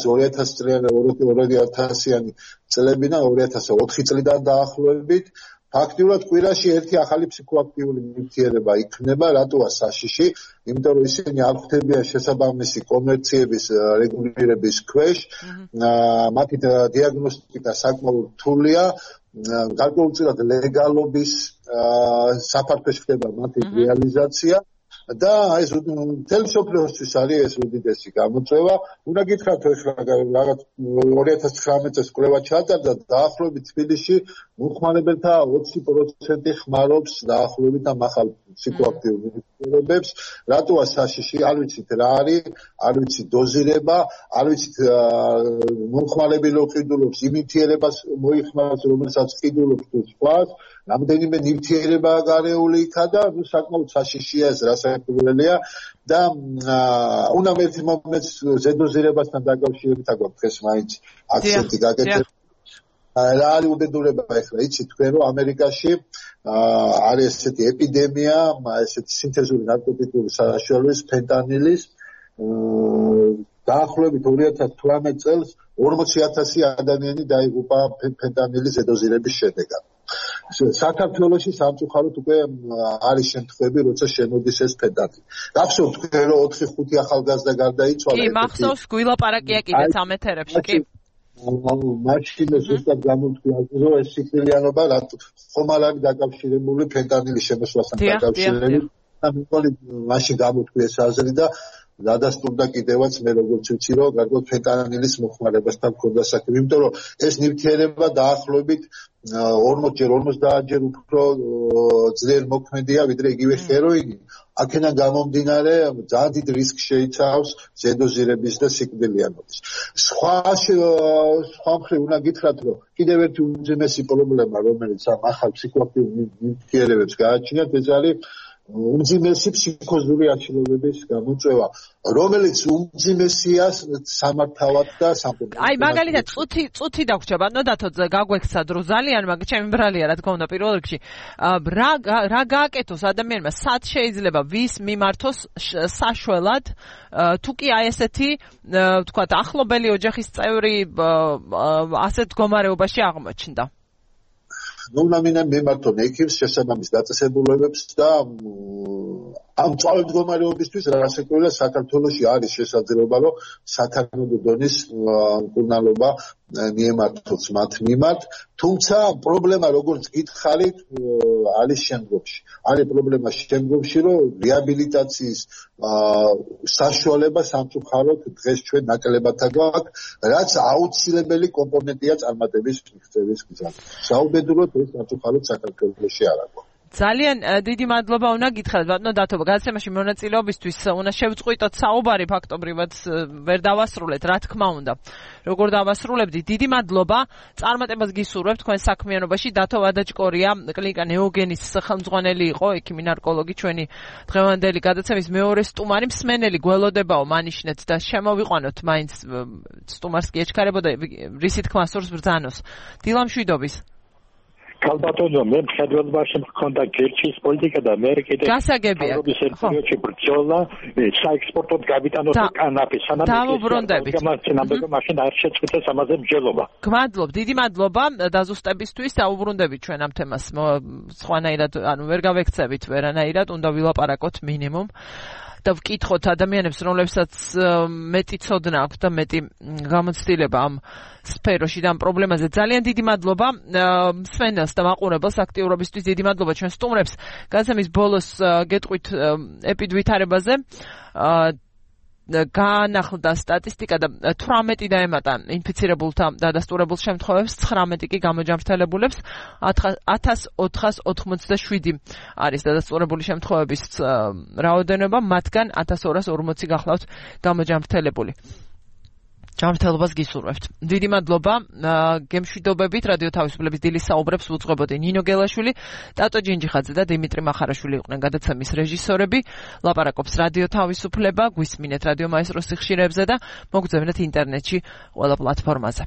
2000-იანი წლებიდან 2004 წლიდან დაახლოებით ფაქტიურად კვირაში ერთი ახალი ფსიქოაქტიური ნივთიერება იქნება, რატოა საშიში, იმიტომ რომ ისინი არ ხვდებიან შესაბამისი კონვენციების რეგულირების ქვეშ, მათი დიაგნოსტიკა საკმაოდ რთულია, გარკვეულწილად ლეგალობის საფარქვეში ხდება მათი რეალიზაცია. და ეს მთელი სოფლიოსთვის არის ეს უდიდესი გამოწვევა. უნდა გითხრათ ახლა რაღაც 2019 წელს კვლევა ჩატარდა დაახლოებით თბილისში მოხმარებელთა 20% ხმარობს დაახლოებით ამ ახალ ფსიქოაქტიურ ნივთიერებებს. რატოა საშიში? არ ვიცით რა არის, არ ვიცით დოზირება, არ ვიცით მომხმარებელი ყიდულობს იმ ნივთიერებას მოიხმაროს, რომელსაც ყიდულობს თუ სხვას. რამდენიმე ნივთიერებაა გარეული იქა და საკმაოდ საშიშია ეს რასაკვირველია და უნდა ერთი მომენტს ზედოზირებასთან დაკავშირებით აგვაქვს დღეს მაინც აქცენტი გაკეთებული. რა არის უბედურება ახლა იცით თქვენ რომ ამერიკაში არის ესეთი ეპიდემია, ესეთი სინთეზური ნარკოტიკული საშუალების ფენტანილის დაახლოებით 2018 წელს 40,000 ადამიანი დაიღუპა ფენტანილის ზედოზირების შედეგად. საქართველოში სამწუხაროდ უკვე არის შემთხვევები, როცა შემოდის ეს ფენტანილი. გახსოვთ თქვენ რომ 4-5 ახალგაზრდა გარდაიცვალა. კი, მახსოვს, გვილაპარაკია კიდეც ამ ეთერებში, კი. მაშინ ზუსტად გამოთქვია, რომ ეს სიკვდილიანობა ხომ არ არის დაკავშირებული ფენტანილის შემოსვლასთან დაკავშირებით. და მაშინ გამოთქვია ეს აზრი და დადასტურდა კიდევაც მე როგორც ვიცი რომ გარკვეულ ფენტანილის მოხმარებასთან მქონდა საქმე, იმიტომ რომ ეს ნივთიერება დაახლოებით 40-50-ჯერ უფრო ძლიერ მოქმედია ვიდრე იგივე ჰეროინი. აქედან გამომდინარე ძალიან დიდ რისკს შეიცავს ზედოზირების და სიკვდილიანობის. სხვა მხრივ უნდა გითხრათ რომ კიდევ ერთი უძიმესი პრობლემა რომელიც ამ ახალ ფსიქოაქტიურ ნივთიერებებს გააჩნიათ, ეს არის უმძიმესი ფსიქოზური აშლილობების გამოწვევა, რომელიც უმძიმესია სამართავად და სამყუროდ. აი მაგალითად წუთი დაგვრჩა ბატონო დათო, გაგვექცა დრო ძალიან, მაგრამ ჩემი ბრალია რა თქმა უნდა პირველ რიგში. რა გააკეთოს ადამიანმა, სად შეიძლება ვის მიმართოს საშველად, თუ კი აი ესეთი ვთქვათ ახლობელი ოჯახის წევრი ასეთ მდგომარეობაში აღმოჩნდა. უნდა მიმართონ ექიმს შესაბამის დაწესებულებებს და ამ წავე მდგომარეობისთვის რასაკვირველია საქართველოში არის შესაძლებლობა რომ საქანადო დონის მკურნალობა მიემართოს მათ მიმართ, თუმცა პრობლემა როგორც გითხარით არის შემდგომში. არის პრობლემა შემდგომში, რომ რეაბილიტაციის საშუალება სამწუხაროდ დღეს ჩვენ ნაკლებათა გვაქვს, რაც აუცილებელი კომპონენტია წარმატების მიღწევის გზაზე. საუბედუროდ ეს სამწუხაროდ საქართველოში არ აქვს. ძალიან დიდი მადლობა უნდა გითხრათ ბატონო დათო გადაცემაში მონაწილეობისთვის უნდა შევწყვიტოთ საუბარი ფაქტობრივად ვერ დავასრულეთ რა თქმა უნდა როგორ დავასრულებდი დიდი მადლობა წარმატებას გისურვებთ თქვენ საქმიანობაში დათო ვადაჭკორია კლინიკა ნეოგენის სახელმძღვანელი იყო ექიმი ნარკოლოგი ჩვენი დღევანდელი გადაცემის მეორე სტუმარი მსმენელი გველოდებაო მანიშნეთ და შემოვიყვანოთ მაინც სტუმარს კი ეჩქარებოდა რისი თქმა სურს ბრძანოს დილამშვიდობის ალბათო მე მხედველობაში მქონდა გერჩის პოლიტიკა და მე კიდე გასაგებია ხო ბრძოლა საექსპორტოდ გავიტანოთ კანაფის სანამ დავუბრუნდებით მაშინ არ შეწყვიტეს ამაზე მსჯელობა გმადლობ დიდი მადლობა დაზუსტებისთვის დავუბრუნდებით ჩვენ ამ თემას სხვანაირად ანუ ვერ გავექცევით ვერანაირად უნდა ვილაპარაკოთ მინიმუმ და ვკითხოთ ადამიანებს, რომლებსაც მეტი ცოდნა აქვს და მეტი გამოცდილება ამ სფეროში და ამ პრობლემაზე. ძალიან დიდი მადლობა მსმენელს და მაყურებელს აქტიურობისთვის. დიდი მადლობა ჩვენ სტუმრებს. გადაცემის ბოლოს გეტყვით ეპიდვითარებაზე. განახლდა სტატისტიკა და 18 დაემატა ინფიცირებულთა დადასტურებულ შემთხვევებს, 19 კი გამოჯამრთელებულებს, 1487 არის დადასტურებული შემთხვევების რაოდენობა, მათგან 1240 გახლავთ გამოჯამრთელებული. ჯანმრთელობას გისურვებთ. დიდი მადლობა. გემშვიდობებით რადიო თავისუფლების დილის საუბრებს უძღვებოდი ნინო გელაშვილი, ტატო ჯინჯიხაძე და დიმიტრი მახარაშვილი იყვნენ გადაცემის რეჟისორები. ლაპარაკობს რადიო თავისუფლება, გვისმინეთ რადიო მაესტროს სიხშირეებზე და მოგძებნეთ ინტერნეტში ყველა პლატფორმაზე.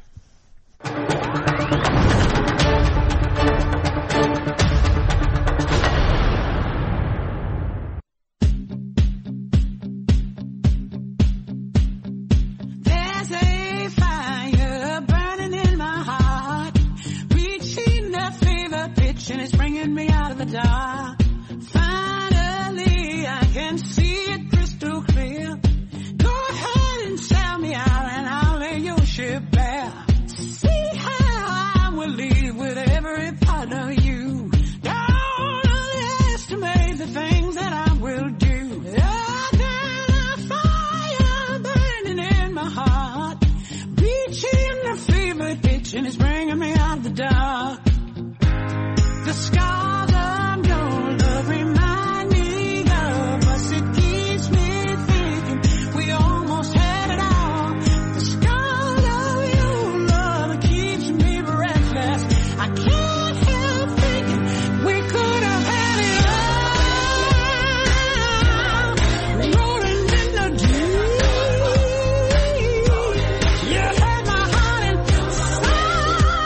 And it's bringing me out of the dark. Finally, I can see it crystal clear. Go ahead and sell me out and I'll lay your ship bare. See how I will leave with every part of you. Don't underestimate the things that I will do. I got a fire burning in my heart, reaching the fever pitch and it's bringing me out of the dark. The scars of your love remind me of us. It keeps me thinking we almost had it all. The scars of your love keeps me breathless. I can't help thinking we could have had it all. Rolling in the deep, you had my heart inside.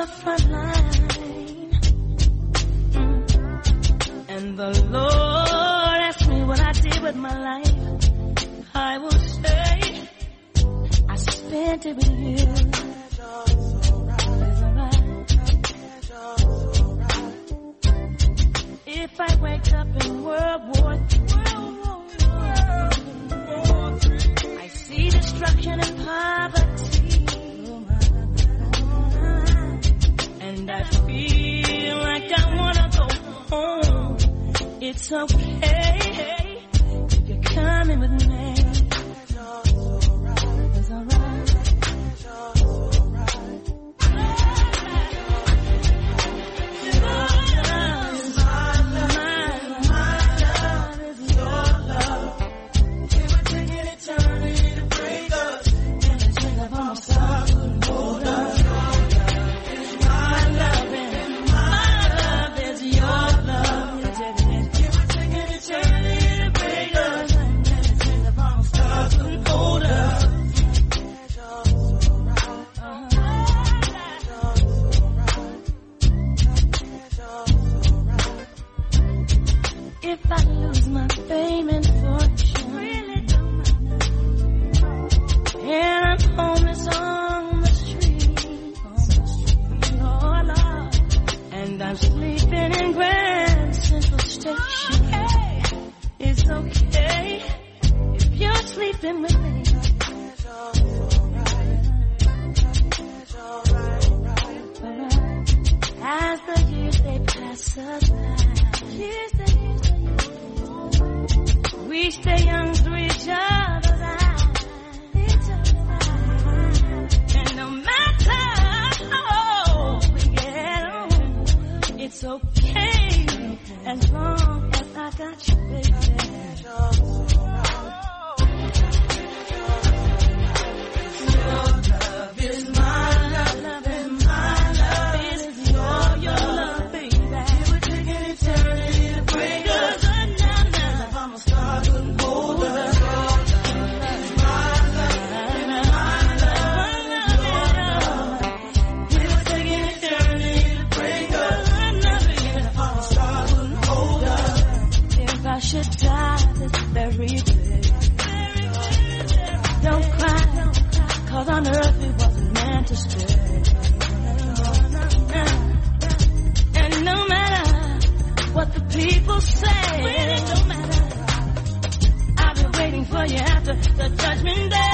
front line. And the Lord asked me what I did with my life. I will say I spent it with you. If I wake up in World War III, I see destruction and poverty, and I feel like I wanna go home. It's okay if you're coming with me. It's alright. If I lose my fame and fortune, really don't matter. And I'm homeless on the street, oh Lord, and I'm sleeping in Grand Central Station. Hey, it's okay if you're sleeping with me. As the years they pass us by, we stay young through each other's eyes. And no matter how old we get on, it's okay as long as I got you, baby. Your love is my love, love is my love. It's your love, baby. It would take an eternity to break us. Should die this very day. Don't cry, 'cause on earth we wasn't meant to stay. And no matter what the people say, really don't matter. I'll be waiting for you after the judgment day.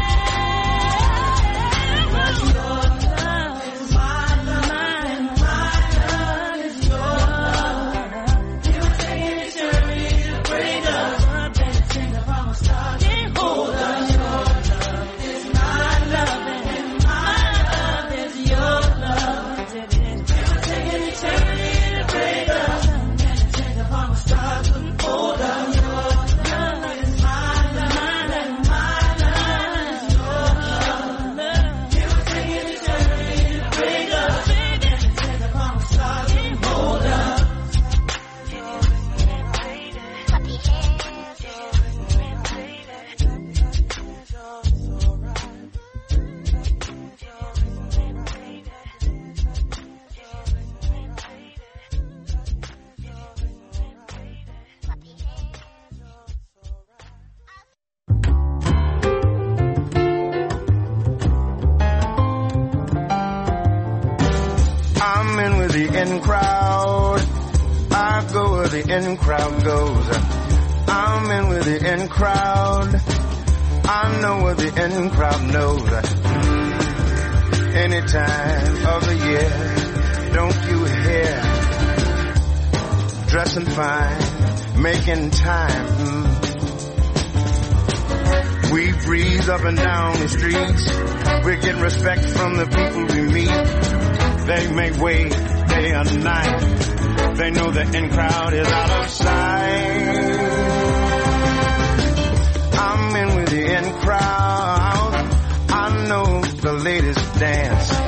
In crowd goes. I'm in with the in crowd. I know what the in crowd knows. Any time of the year, don't you hear? Dressing fine, making time. We breeze up and down the streets. We're getting respect from the people we meet. They may wait day or night. They know the in crowd is out of sight. I'm in with the in crowd. I know the ladies dance.